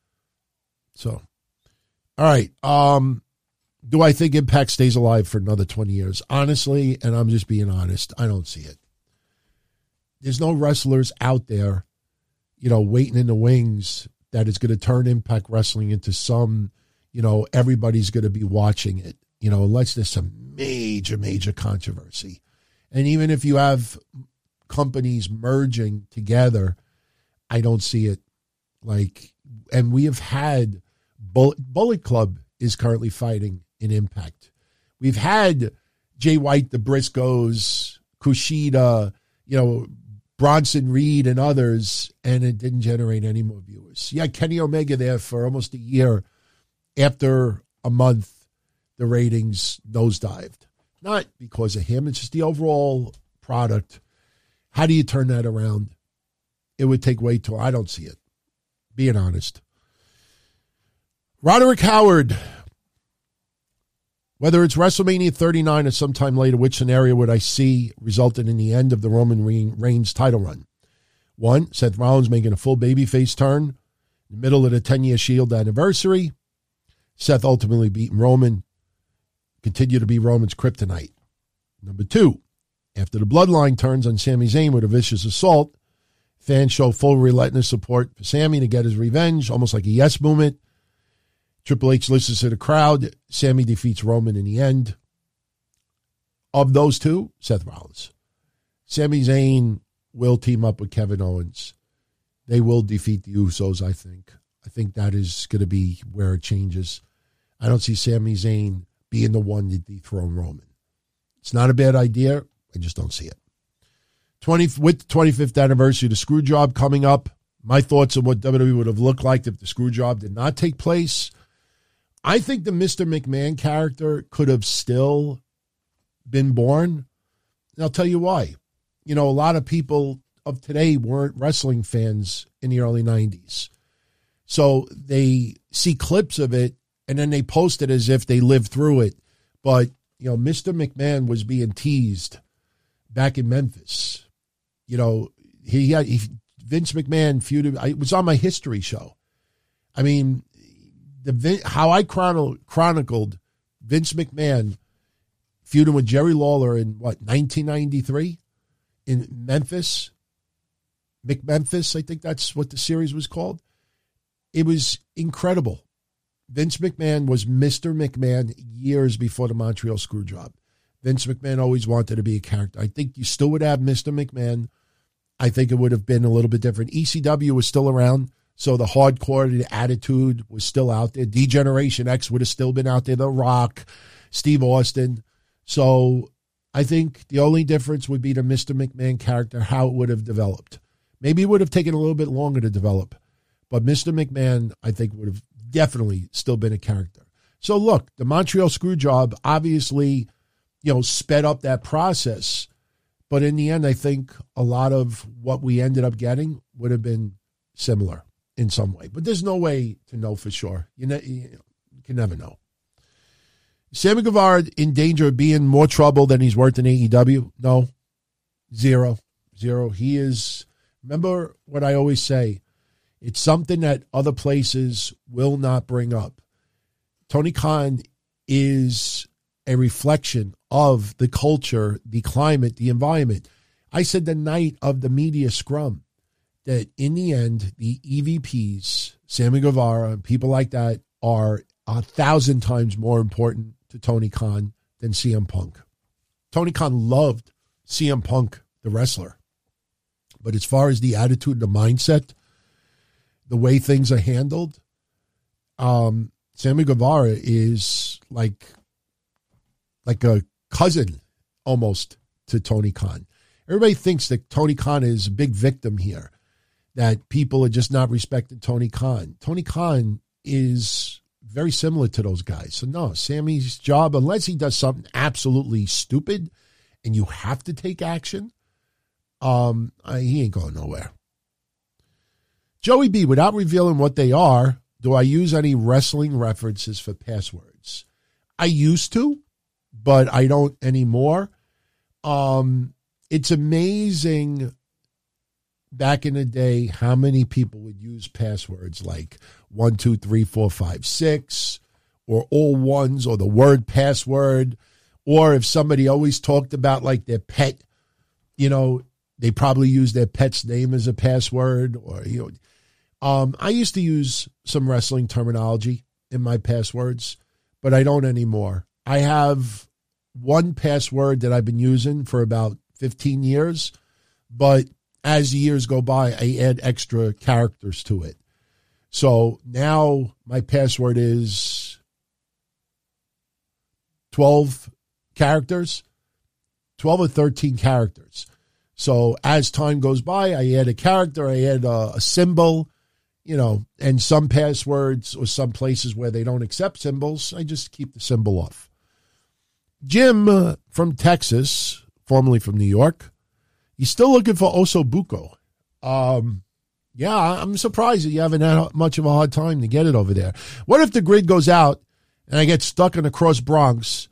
So, all right. Um, do I think Impact stays alive for another twenty years? Honestly, and I'm just being honest, I don't see it. There's no wrestlers out there, you know, waiting in the wings that is going to turn Impact Wrestling into some, you know, everybody's going to be watching it, you know, unless there's some major, major controversy. And even if you have companies merging together, I don't see it. Like, and we have had Bullet, Bullet Club is currently fighting in Impact. We've had Jay White, the Briscoes, Kushida, you know, Bronson Reed and others, and it didn't generate any more viewers. Yeah, Kenny Omega there for almost a year. After a month, the ratings nosedived. Not because of him, it's just the overall product. How do you turn that around? It would take way too, I don't see it, being honest. Roderick Howard Whether it's WrestleMania thirty-nine or sometime later, which scenario would I see resulted in the end of the Roman Reigns title run? One, Seth Rollins making a full babyface turn in the middle of the ten-year Shield anniversary. Seth ultimately beating Roman, continue to be Roman's kryptonite. Number two, after the bloodline turns on Sami Zayn with a vicious assault, fans show full relentless support for Sami to get his revenge, almost like a yes movement. Triple H listens to the crowd. Sami defeats Roman in the end. Of those two, Seth Rollins. Sami Zayn will team up with Kevin Owens. They will defeat the Usos, I think. I think that is going to be where it changes. I don't see Sami Zayn being the one to dethrone Roman. It's not a bad idea. I just don't see it. twenty with the twenty-fifth anniversary of the Screwjob coming up, my thoughts on what W W E would have looked like if the Screwjob did not take place. I think the Mister McMahon character could have still been born. And I'll tell you why. You know, a lot of people of today weren't wrestling fans in the early nineties. So they see clips of it and then they post it as if they lived through it. But, you know, Mister McMahon was being teased back in Memphis. You know, he had he, Vince McMahon feuded. I, it was on my history show. I mean, the how I chron- chronicled Vince McMahon feuding with Jerry Lawler in, what, nineteen ninety-three in Memphis? McMemphis, I think that's what the series was called. It was incredible. Vince McMahon was Mister McMahon years before the Montreal Screwjob. Vince McMahon always wanted to be a character. I think you still would have Mister McMahon. I think it would have been a little bit different. E C W was still around, so the hardcore, the attitude was still out there. D-Generation X would have still been out there. The Rock, Steve Austin. So I think the only difference would be the Mister McMahon character, how it would have developed. Maybe it would have taken a little bit longer to develop. But Mister McMahon, I think, would have definitely still been a character. So look, the Montreal Screwjob obviously, you know, sped up that process. But in the end, I think a lot of what we ended up getting would have been similar in some way. But there's no way to know for sure. You, ne- you can never know. Sammy Guevara in danger of being more trouble than he's worth in A E W? No. Zero. Zero. He is, remember what I always say, it's something that other places will not bring up. Tony Khan is a reflection of the culture, the climate, the environment. I said the night of the media scrum that in the end, the E V Ps, Sammy Guevara, and people like that are a thousand times more important to Tony Khan than C M Punk. Tony Khan loved C M Punk, the wrestler. But as far as the attitude, the mindset, the way things are handled, um, Sammy Guevara is like, like a cousin almost to Tony Khan. Everybody thinks that Tony Khan is a big victim here, that people are just not respecting Tony Khan. Tony Khan is very similar to those guys. So no, Sammy's job, unless he does something absolutely stupid and you have to take action, um, he ain't going nowhere. Joey B, without revealing what they are, do I use any wrestling references for passwords? I used to, but I don't anymore. Um, it's amazing back in the day how many people would use passwords like one, two, three, four, five, six, or all ones, or the word password, or if somebody always talked about like their pet, you know, they probably use their pet's name as a password, or, you know, Um, I used to use some wrestling terminology in my passwords, but I don't anymore. I have one password that I've been using for about fifteen years, but as the years go by, I add extra characters to it. So now my password is twelve characters, twelve or thirteen characters. So as time goes by, I add a character, I add a, a symbol, you know, and some passwords or some places where they don't accept symbols, I just keep the symbol off. Jim uh, from Texas, formerly from New York, he's still looking for Oso Buco. Um, yeah, I'm surprised that you haven't had much of a hard time to get it over there. What if the grid goes out and I get stuck in the Cross Bronx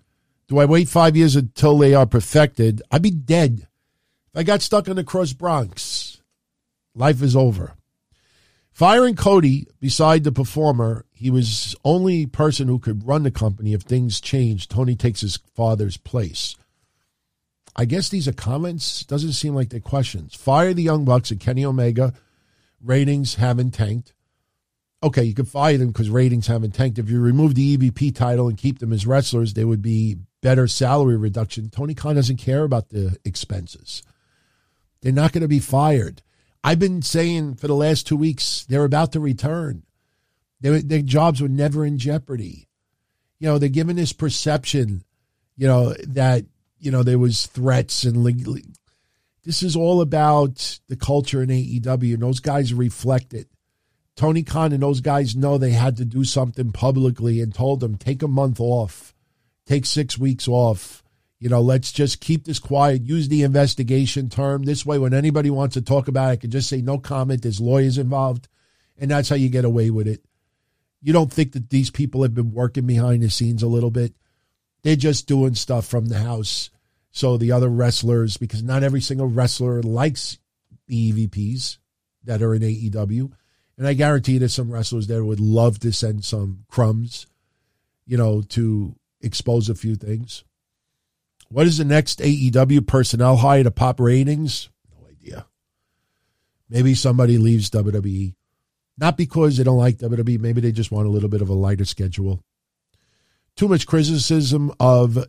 Do I wait five years until they are perfected? I'd be dead. If I got stuck in the Cross Bronx, life is over. Firing Cody, beside the performer, he was only person who could run the company if things changed. Tony takes his father's place. I guess these are comments. Doesn't seem like they're questions. Fire the Young Bucks and Kenny Omega. Ratings haven't tanked. Okay, you could fire them because ratings haven't tanked. If you remove the E V P title and keep them as wrestlers, there would be better salary reduction. Tony Khan doesn't care about the expenses. They're not going to be fired. I've been saying for the last two weeks, they're about to return. Their, their jobs were never in jeopardy. You know, they're given this perception, you know, that, you know, there was threats and legally. This is all about the culture in A E W, and those guys reflect it. Tony Khan and those guys know they had to do something publicly and told them, take a month off, take six weeks off. You know, let's just keep this quiet, use the investigation term. This way, when anybody wants to talk about it, I can just say no comment, there's lawyers involved, and that's how you get away with it. You don't think that these people have been working behind the scenes a little bit. They're just doing stuff from the house. So the other wrestlers, because not every single wrestler likes the E V Ps that are in A E W. And I guarantee there's some wrestlers there would love to send some crumbs, you know, to expose a few things. What is the next A E W personnel hire to pop ratings? No idea. Maybe somebody leaves W W E. Not because they don't like W W E. Maybe they just want a little bit of a lighter schedule. Too much criticism of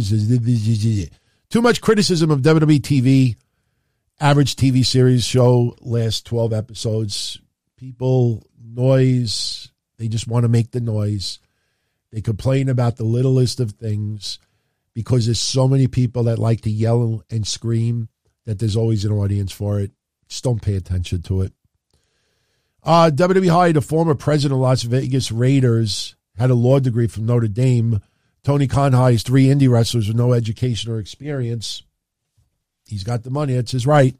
too much criticism of W W E T V. Average T V series show last twelve episodes. People, noise. They just want to make the noise. They complain about the littlest of things because there's so many people that like to yell and scream that there's always an audience for it. Just don't pay attention to it. Uh, W W E hired a former president of Las Vegas Raiders, had a law degree from Notre Dame. Tony Khan hires three indie wrestlers with no education or experience. He's got the money. That's his right.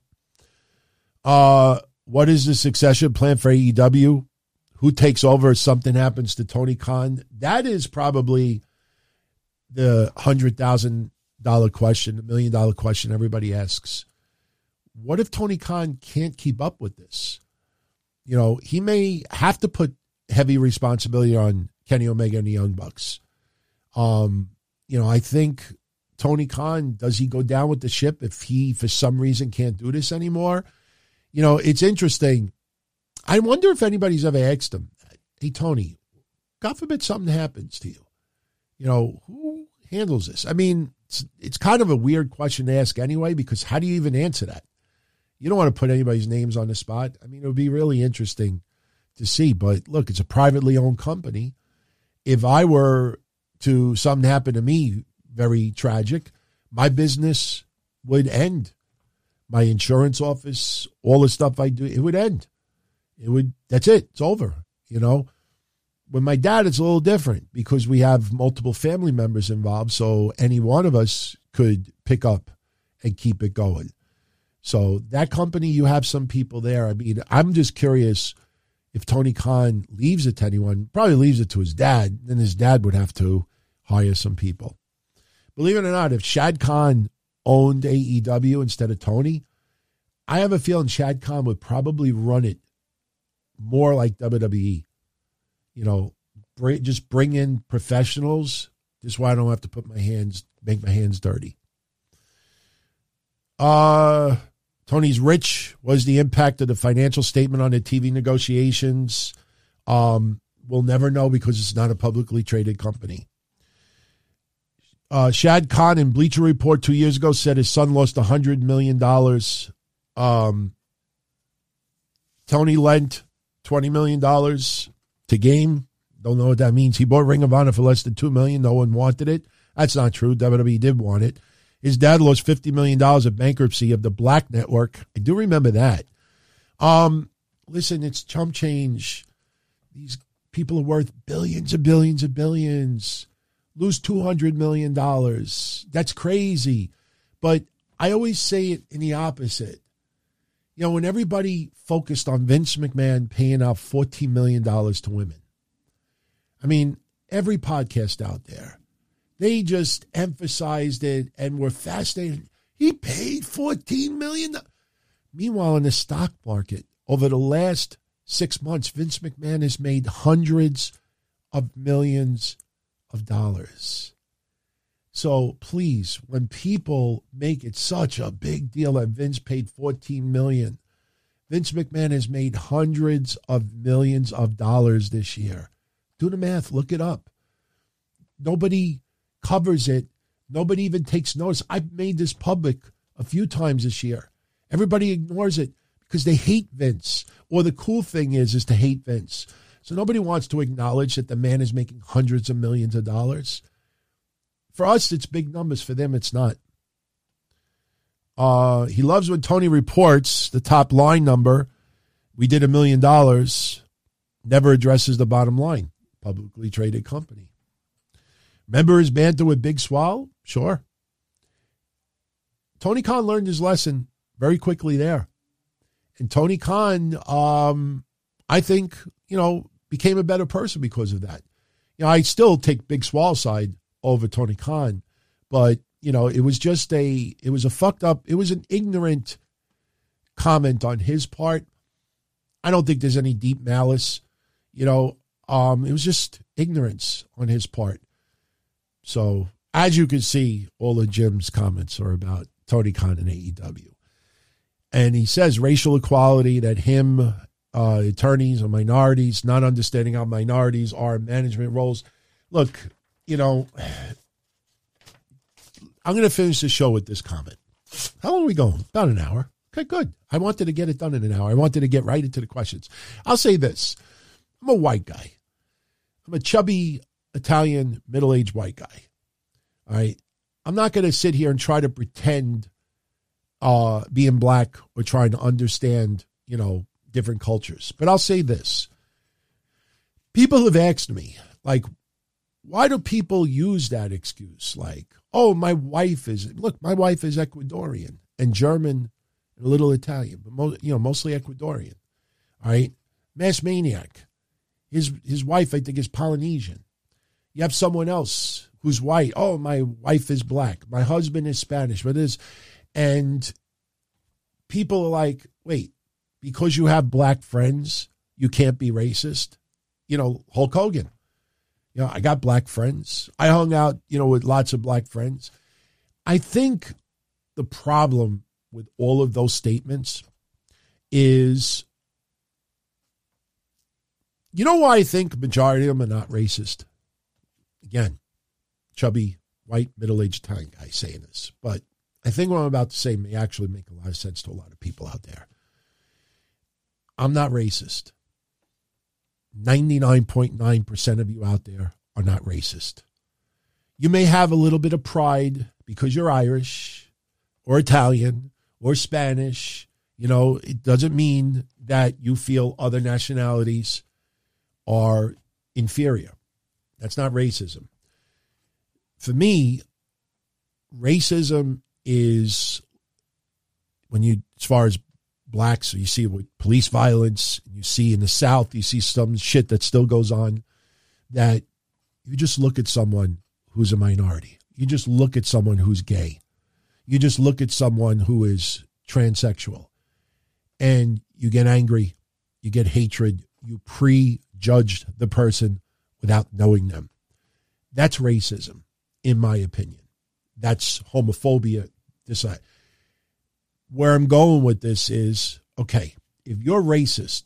Uh, what is the succession plan for A E W? Who takes over if something happens to Tony Khan? That is probably the one hundred thousand dollars question, the million dollar question everybody asks. What if Tony Khan can't keep up with this? You know, he may have to put heavy responsibility on Kenny Omega and the Young Bucks. Um, you know, I think Tony Khan, does he go down with the ship if he, for some reason, can't do this anymore? You know, it's interesting. I wonder if anybody's ever asked him, hey, Tony, God forbid something happens to you. You know, who handles this? I mean, it's, it's kind of a weird question to ask anyway, because how do you even answer that? You don't want to put anybody's names on the spot. I mean, it would be really interesting to see. But look, it's a privately owned company. If I were to, something happen to me, very tragic, my business would end. My insurance office, all the stuff I do, it would end. It would, that's it. It's over. You know, with my dad, it's a little different because we have multiple family members involved. So any one of us could pick up and keep it going. So that company, you have some people there. I mean, I'm just curious if Tony Khan leaves it to anyone, probably leaves it to his dad, then his dad would have to hire some people. Believe it or not, if Shad Khan owned A E W instead of Tony, I have a feeling Shad Khan would probably run it more like W W E. You know, bring, just bring in professionals. This is why I don't have to put my hands, make my hands dirty. Uh, Tony's rich. Was the impact of the financial statement on the T V negotiations? Um, we'll never know because it's not a publicly traded company. Uh, Shad Khan in Bleacher Report two years ago said his son lost one hundred million dollars. Um, Tony lent twenty million dollars to Game. Don't know what that means. He bought Ring of Honor for less than two million dollars. No one wanted it. That's not true. W W E did want it. His dad lost fifty million dollars of bankruptcy of the Black Network. I do remember that. Um, listen, it's chump change. These people are worth billions and billions and billions. Lose two hundred million dollars. That's crazy. But I always say it in the opposite. You know, when everybody focused on Vince McMahon paying out fourteen million dollars to women. I mean, every podcast out there They just emphasized it and were fascinated. He paid fourteen million dollars. Meanwhile, in the stock market, over the last six months, Vince McMahon has made hundreds of millions of dollars. So please, when people make it such a big deal that Vince paid fourteen million dollars, Vince McMahon has made hundreds of millions of dollars this year. Do the math. Look it up. Nobody covers it. Nobody even takes notice. I've made this public a few times this year. Everybody ignores it because they hate Vince. Or the cool thing is, is to hate Vince. So nobody wants to acknowledge that the man is making hundreds of millions of dollars. For us, it's big numbers. For them, it's not. Uh, he loves when Tony reports the top line number. We did a million dollars. Never addresses the bottom line. Publicly traded company. Remember his banter with Big Swallow? Sure. Tony Khan learned his lesson very quickly there. And Tony Khan, um, I think, you know, became a better person because of that. You know, I still take Big Swallow side over Tony Khan, but, you know, it was just a, it was a fucked up, it was an ignorant comment on his part. I don't think there's any deep malice, you know, um, it was just ignorance on his part. So, as you can see, all of Jim's comments are about Tony Khan and A E W. And he says racial equality, that him, uh, attorneys are minorities, not understanding how minorities are in management roles. Look, you know, I'm going to finish the show with this comment. How long are we going? About an hour. Okay, good. I wanted to get it done in an hour. I wanted to get right into the questions. I'll say this. I'm a white guy. I'm a chubby Italian middle-aged white guy. All right. I'm not going to sit here and try to pretend uh, being black or trying to understand, you know, different cultures. But I'll say this. People have asked me, like, why do people use that excuse? Like, oh, my wife is, look, my wife is Ecuadorian and German and a little Italian, but, mo- you know, mostly Ecuadorian. All right. Mass Maniac. His, his wife, I think, is Polynesian. You have someone else who's white. Oh, my wife is black. My husband is Spanish. But it is, and people are like, wait, because you have black friends, you can't be racist? You know, Hulk Hogan. You know, I got black friends. I hung out, you know, with lots of black friends. I think the problem with all of those statements is, you know why I think majority of them are not racist? Again, chubby, white, middle-aged Italian guy saying this. But I think what I'm about to say may actually make a lot of sense to a lot of people out there. I'm not racist. ninety-nine point nine percent of you out there are not racist. You may have a little bit of pride because you're Irish or Italian or Spanish. You know, it doesn't mean that you feel other nationalities are inferior. That's not racism. For me, racism is when you, as far as blacks, you see with police violence, you see in the South, you see some shit that still goes on, that you just look at someone who's a minority. You just look at someone who's gay. You just look at someone who is transsexual, and you get angry, you get hatred, you prejudge the person without knowing them. That's racism, in my opinion. That's homophobia. Decide. Where I'm going with this is, okay, if you're racist,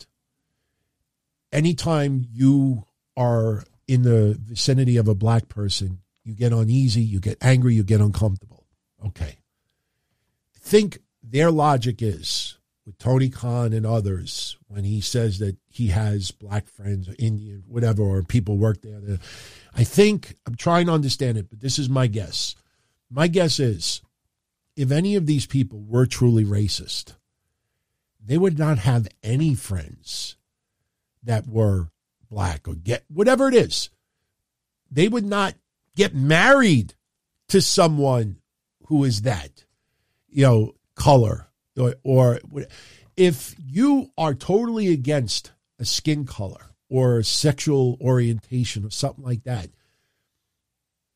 anytime you are in the vicinity of a black person, you get uneasy, you get angry, you get uncomfortable. Okay. I think their logic is, with Tony Khan and others, when he says that he has black friends or Indian, whatever, or people work there, I think, I'm trying to understand it, but this is my guess. My guess is, if any of these people were truly racist, they would not have any friends that were black or get whatever it is. They would not get married to someone who is that, you know, color or, or if you are totally against a skin color or sexual orientation or something like that,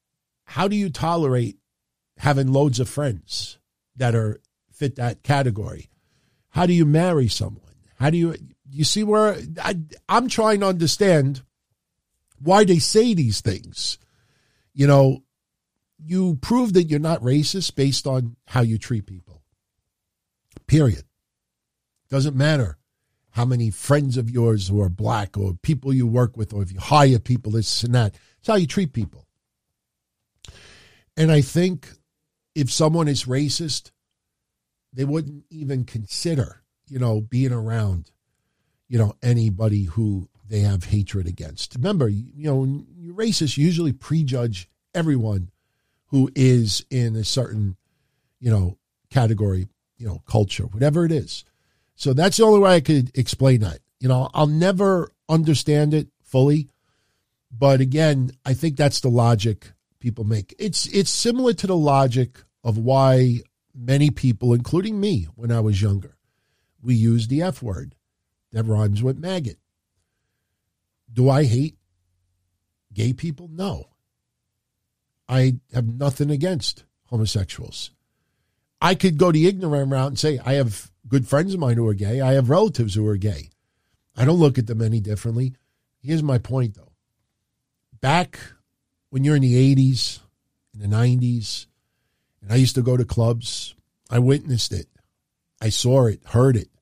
how do you tolerate having loads of friends that are fit that category? How do you marry someone? How do you, you see where I, I'm trying to understand why they say these things. You know, you prove that you're not racist based on how you treat people. Period. Doesn't matter how many friends of yours who are black or people you work with, or if you hire people, this and that. It's how you treat people. And I think if someone is racist, they wouldn't even consider, you know, being around, you know, anybody who they have hatred against. Remember, you know, when you're racist, you usually prejudge everyone who is in a certain, you know, category, you know, culture, whatever it is. So that's the only way I could explain that. You know, I'll never understand it fully. But again, I think that's the logic people make. It's it's similar to the logic of why many people, including me when I was younger, we use the F word that rhymes with maggot. Do I hate gay people? No. I have nothing against homosexuals. I could go the ignorant route and say, I have good friends of mine who are gay. I have relatives who are gay. I don't look at them any differently. Here's my point, though. Back when you're in the eighties, in the nineties, and I used to go to clubs, I witnessed it. I saw it, heard it.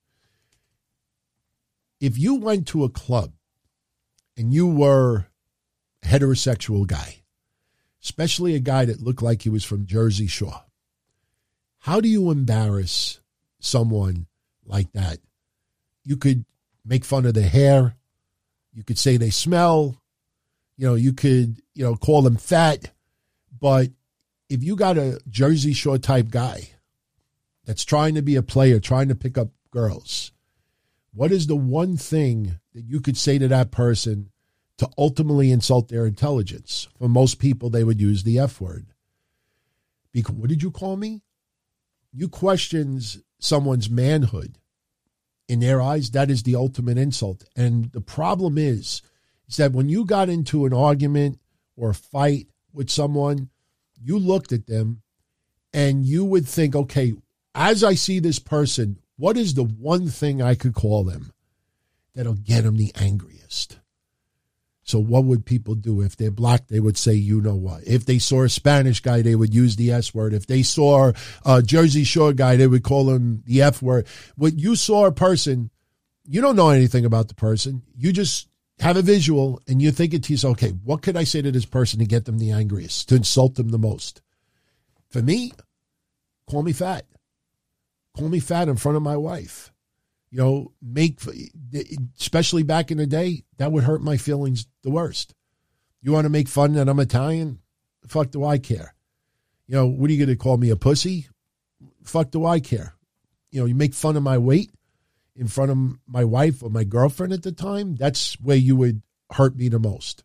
If you went to a club and you were a heterosexual guy, especially a guy that looked like he was from Jersey Shore, how do you embarrass someone like that? You could make fun of their hair. You could say they smell. You know, you could, you know, call them fat. But if you got a Jersey Shore type guy that's trying to be a player, trying to pick up girls, what is the one thing that you could say to that person to ultimately insult their intelligence? For most people, they would use the F word. Because, what did you call me? You questions someone's manhood. In their eyes, that is the ultimate insult. And the problem is, is that when you got into an argument or a fight with someone, you looked at them and you would think, okay, as I see this person, what is the one thing I could call them that'll get them the angriest? So what would people do? If they're black, they would say, you know what? If they saw a Spanish guy, they would use the S word. If they saw a Jersey Shore guy, they would call him the F word. When you saw a person, you don't know anything about the person. You just have a visual and you think it to yourself, okay, what could I say to this person to get them the angriest, to insult them the most? For me, call me fat. Call me fat in front of my wife. You know, make, especially back in the day, that would hurt my feelings the worst. You want to make fun that I'm Italian? Fuck do I care? You know, what are you going to call me, a pussy? Fuck do I care? You know, you make fun of my weight in front of my wife or my girlfriend at the time, that's where you would hurt me the most.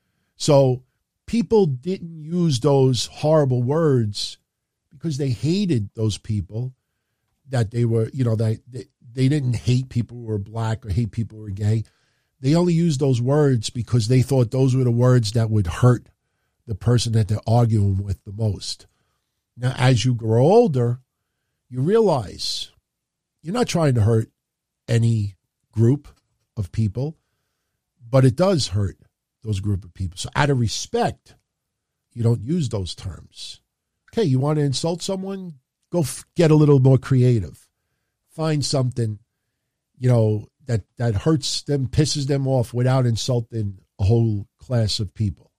So people didn't use those horrible words because they hated those people that they were, you know, that they, they didn't hate people who were black or hate people who were gay. They only used those words because they thought those were the words that would hurt the person that they're arguing with the most. Now, as you grow older, you realize you're not trying to hurt any group of people, but it does hurt those group of people. So out of respect, you don't use those terms. Okay, you want to insult someone? Go f- get a little more creative. Find something, you know, that, that hurts them, pisses them off without insulting a whole class of people.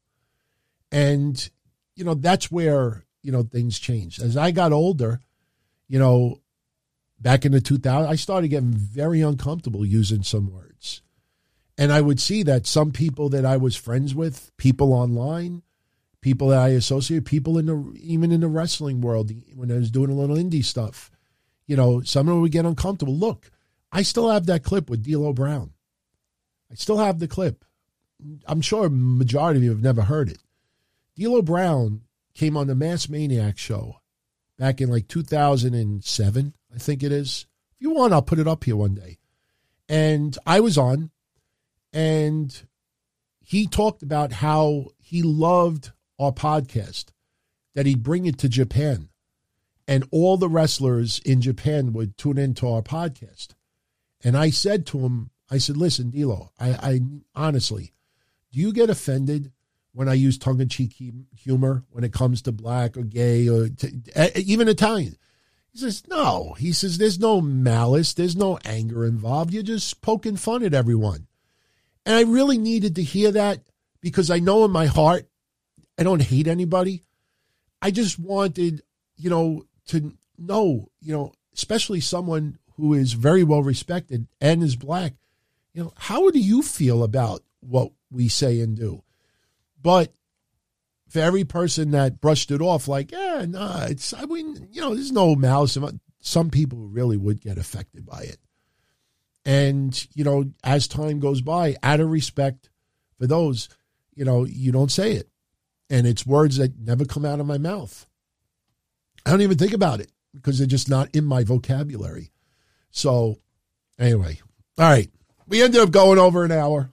And, you know, that's where, you know, things change. As I got older, you know, back in the two thousands, I started getting very uncomfortable using some words. And I would see that some people that I was friends with, people online, people that I associate, people in the, even in the wrestling world, when I was doing a little indie stuff, you know, some of them would get uncomfortable. Look, I still have that clip with D'Lo Brown. I still have the clip. I'm sure a majority of you have never heard it. D'Lo Brown came on the Mass Maniac show back in like two thousand seven, I think it is. If you want, I'll put it up here one day. And I was on, and he talked about how he loved our podcast that he'd bring it to Japan. And all the wrestlers in Japan would tune into our podcast. And I said to him, I said, listen, D'Lo, I, I honestly, do you get offended when I use tongue-in-cheek humor when it comes to black or gay or to, even Italian? He says, no. He says, there's no malice. There's no anger involved. You're just poking fun at everyone. And I really needed to hear that because I know in my heart I don't hate anybody. I just wanted, you know, to know, you know, especially someone who is very well respected and is black, you know, how do you feel about what we say and do? But for every person that brushed it off like, yeah, nah, it's, I mean, you know, there's no malice. Some people really would get affected by it. And, you know, as time goes by, out of respect for those, you know, you don't say it. And it's words that never come out of my mouth. I don't even think about it because they're just not in my vocabulary. So anyway, all right. We ended up going over an hour.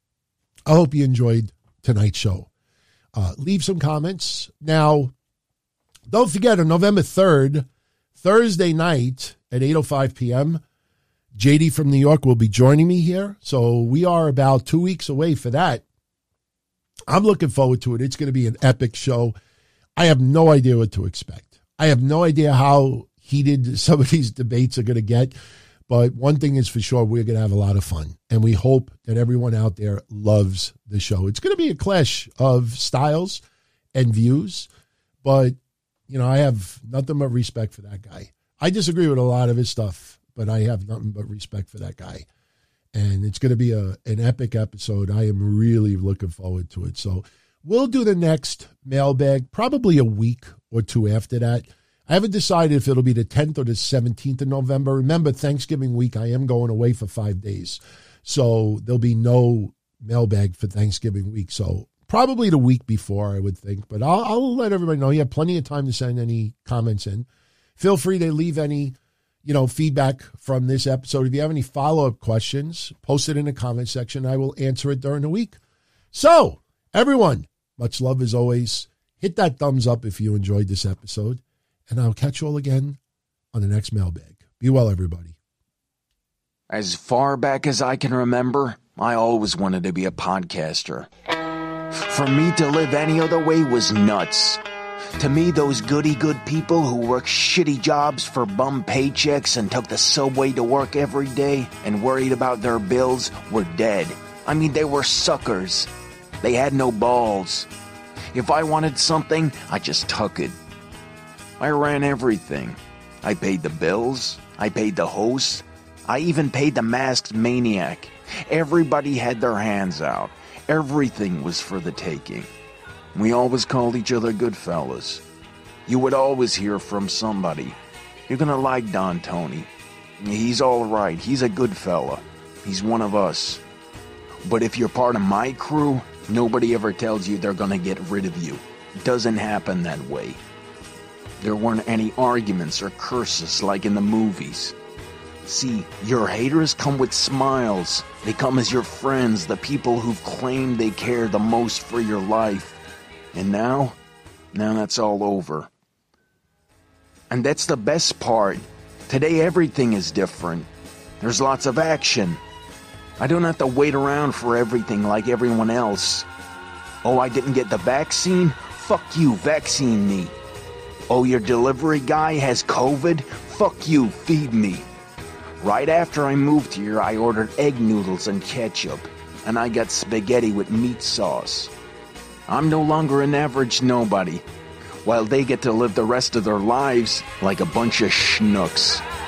I hope you enjoyed tonight's show. Uh, leave some comments. Now, don't forget on November third, Thursday night at eight oh five p.m., J D from New York will be joining me here. So we are about two weeks away for that. I'm looking forward to it. It's going to be an epic show. I have no idea what to expect. I have no idea how heated some of these debates are going to get. But one thing is for sure, we're going to have a lot of fun. And we hope that everyone out there loves the show. It's going to be a clash of styles and views. But, you know, I have nothing but respect for that guy. I disagree with a lot of his stuff, but I have nothing but respect for that guy. And it's going to be a an epic episode. I am really looking forward to it. So we'll do the next mailbag probably a week or two after that. I haven't decided if it'll be the tenth or the seventeenth of November. Remember, Thanksgiving week, I am going away for five days. So there'll be no mailbag for Thanksgiving week. So probably the week before, I would think. But I'll, I'll let everybody know. You have plenty of time to send any comments in. Feel free to leave any, you know, feedback from this episode. If you have any follow-up questions, post it in the comment section. I will answer it during the week. So, everyone, much love as always. Hit that thumbs up if you enjoyed this episode. And I'll catch you all again on the next mailbag. Be well, everybody. As far back as I can remember, I always wanted to be a podcaster. For me to live any other way was nuts. To me, those goody-good people who worked shitty jobs for bum paychecks and took the subway to work every day and worried about their bills were dead. I mean, they were suckers. They had no balls. If I wanted something, I just took it. I ran everything. I paid the bills. I paid the host. I even paid the masked maniac. Everybody had their hands out. Everything was for the taking. We always called each other good fellas. You would always hear from somebody. You're gonna like Don Tony. He's all right. He's a good fella. He's one of us. But if you're part of my crew, nobody ever tells you they're gonna get rid of you. It doesn't happen that way. There weren't any arguments or curses like in the movies. See, your haters come with smiles. They come as your friends, the people who've claimed they care the most for your life. And now, now that's all over. And that's the best part. Today everything is different. There's lots of action. I don't have to wait around for everything like everyone else. Oh, I didn't get the vaccine? Fuck you, vaccine me. Oh, your delivery guy has COVID? Fuck you, feed me. Right after I moved here, I ordered egg noodles and ketchup, and I got spaghetti with meat sauce. I'm no longer an average nobody, while they get to live the rest of their lives like a bunch of schnooks.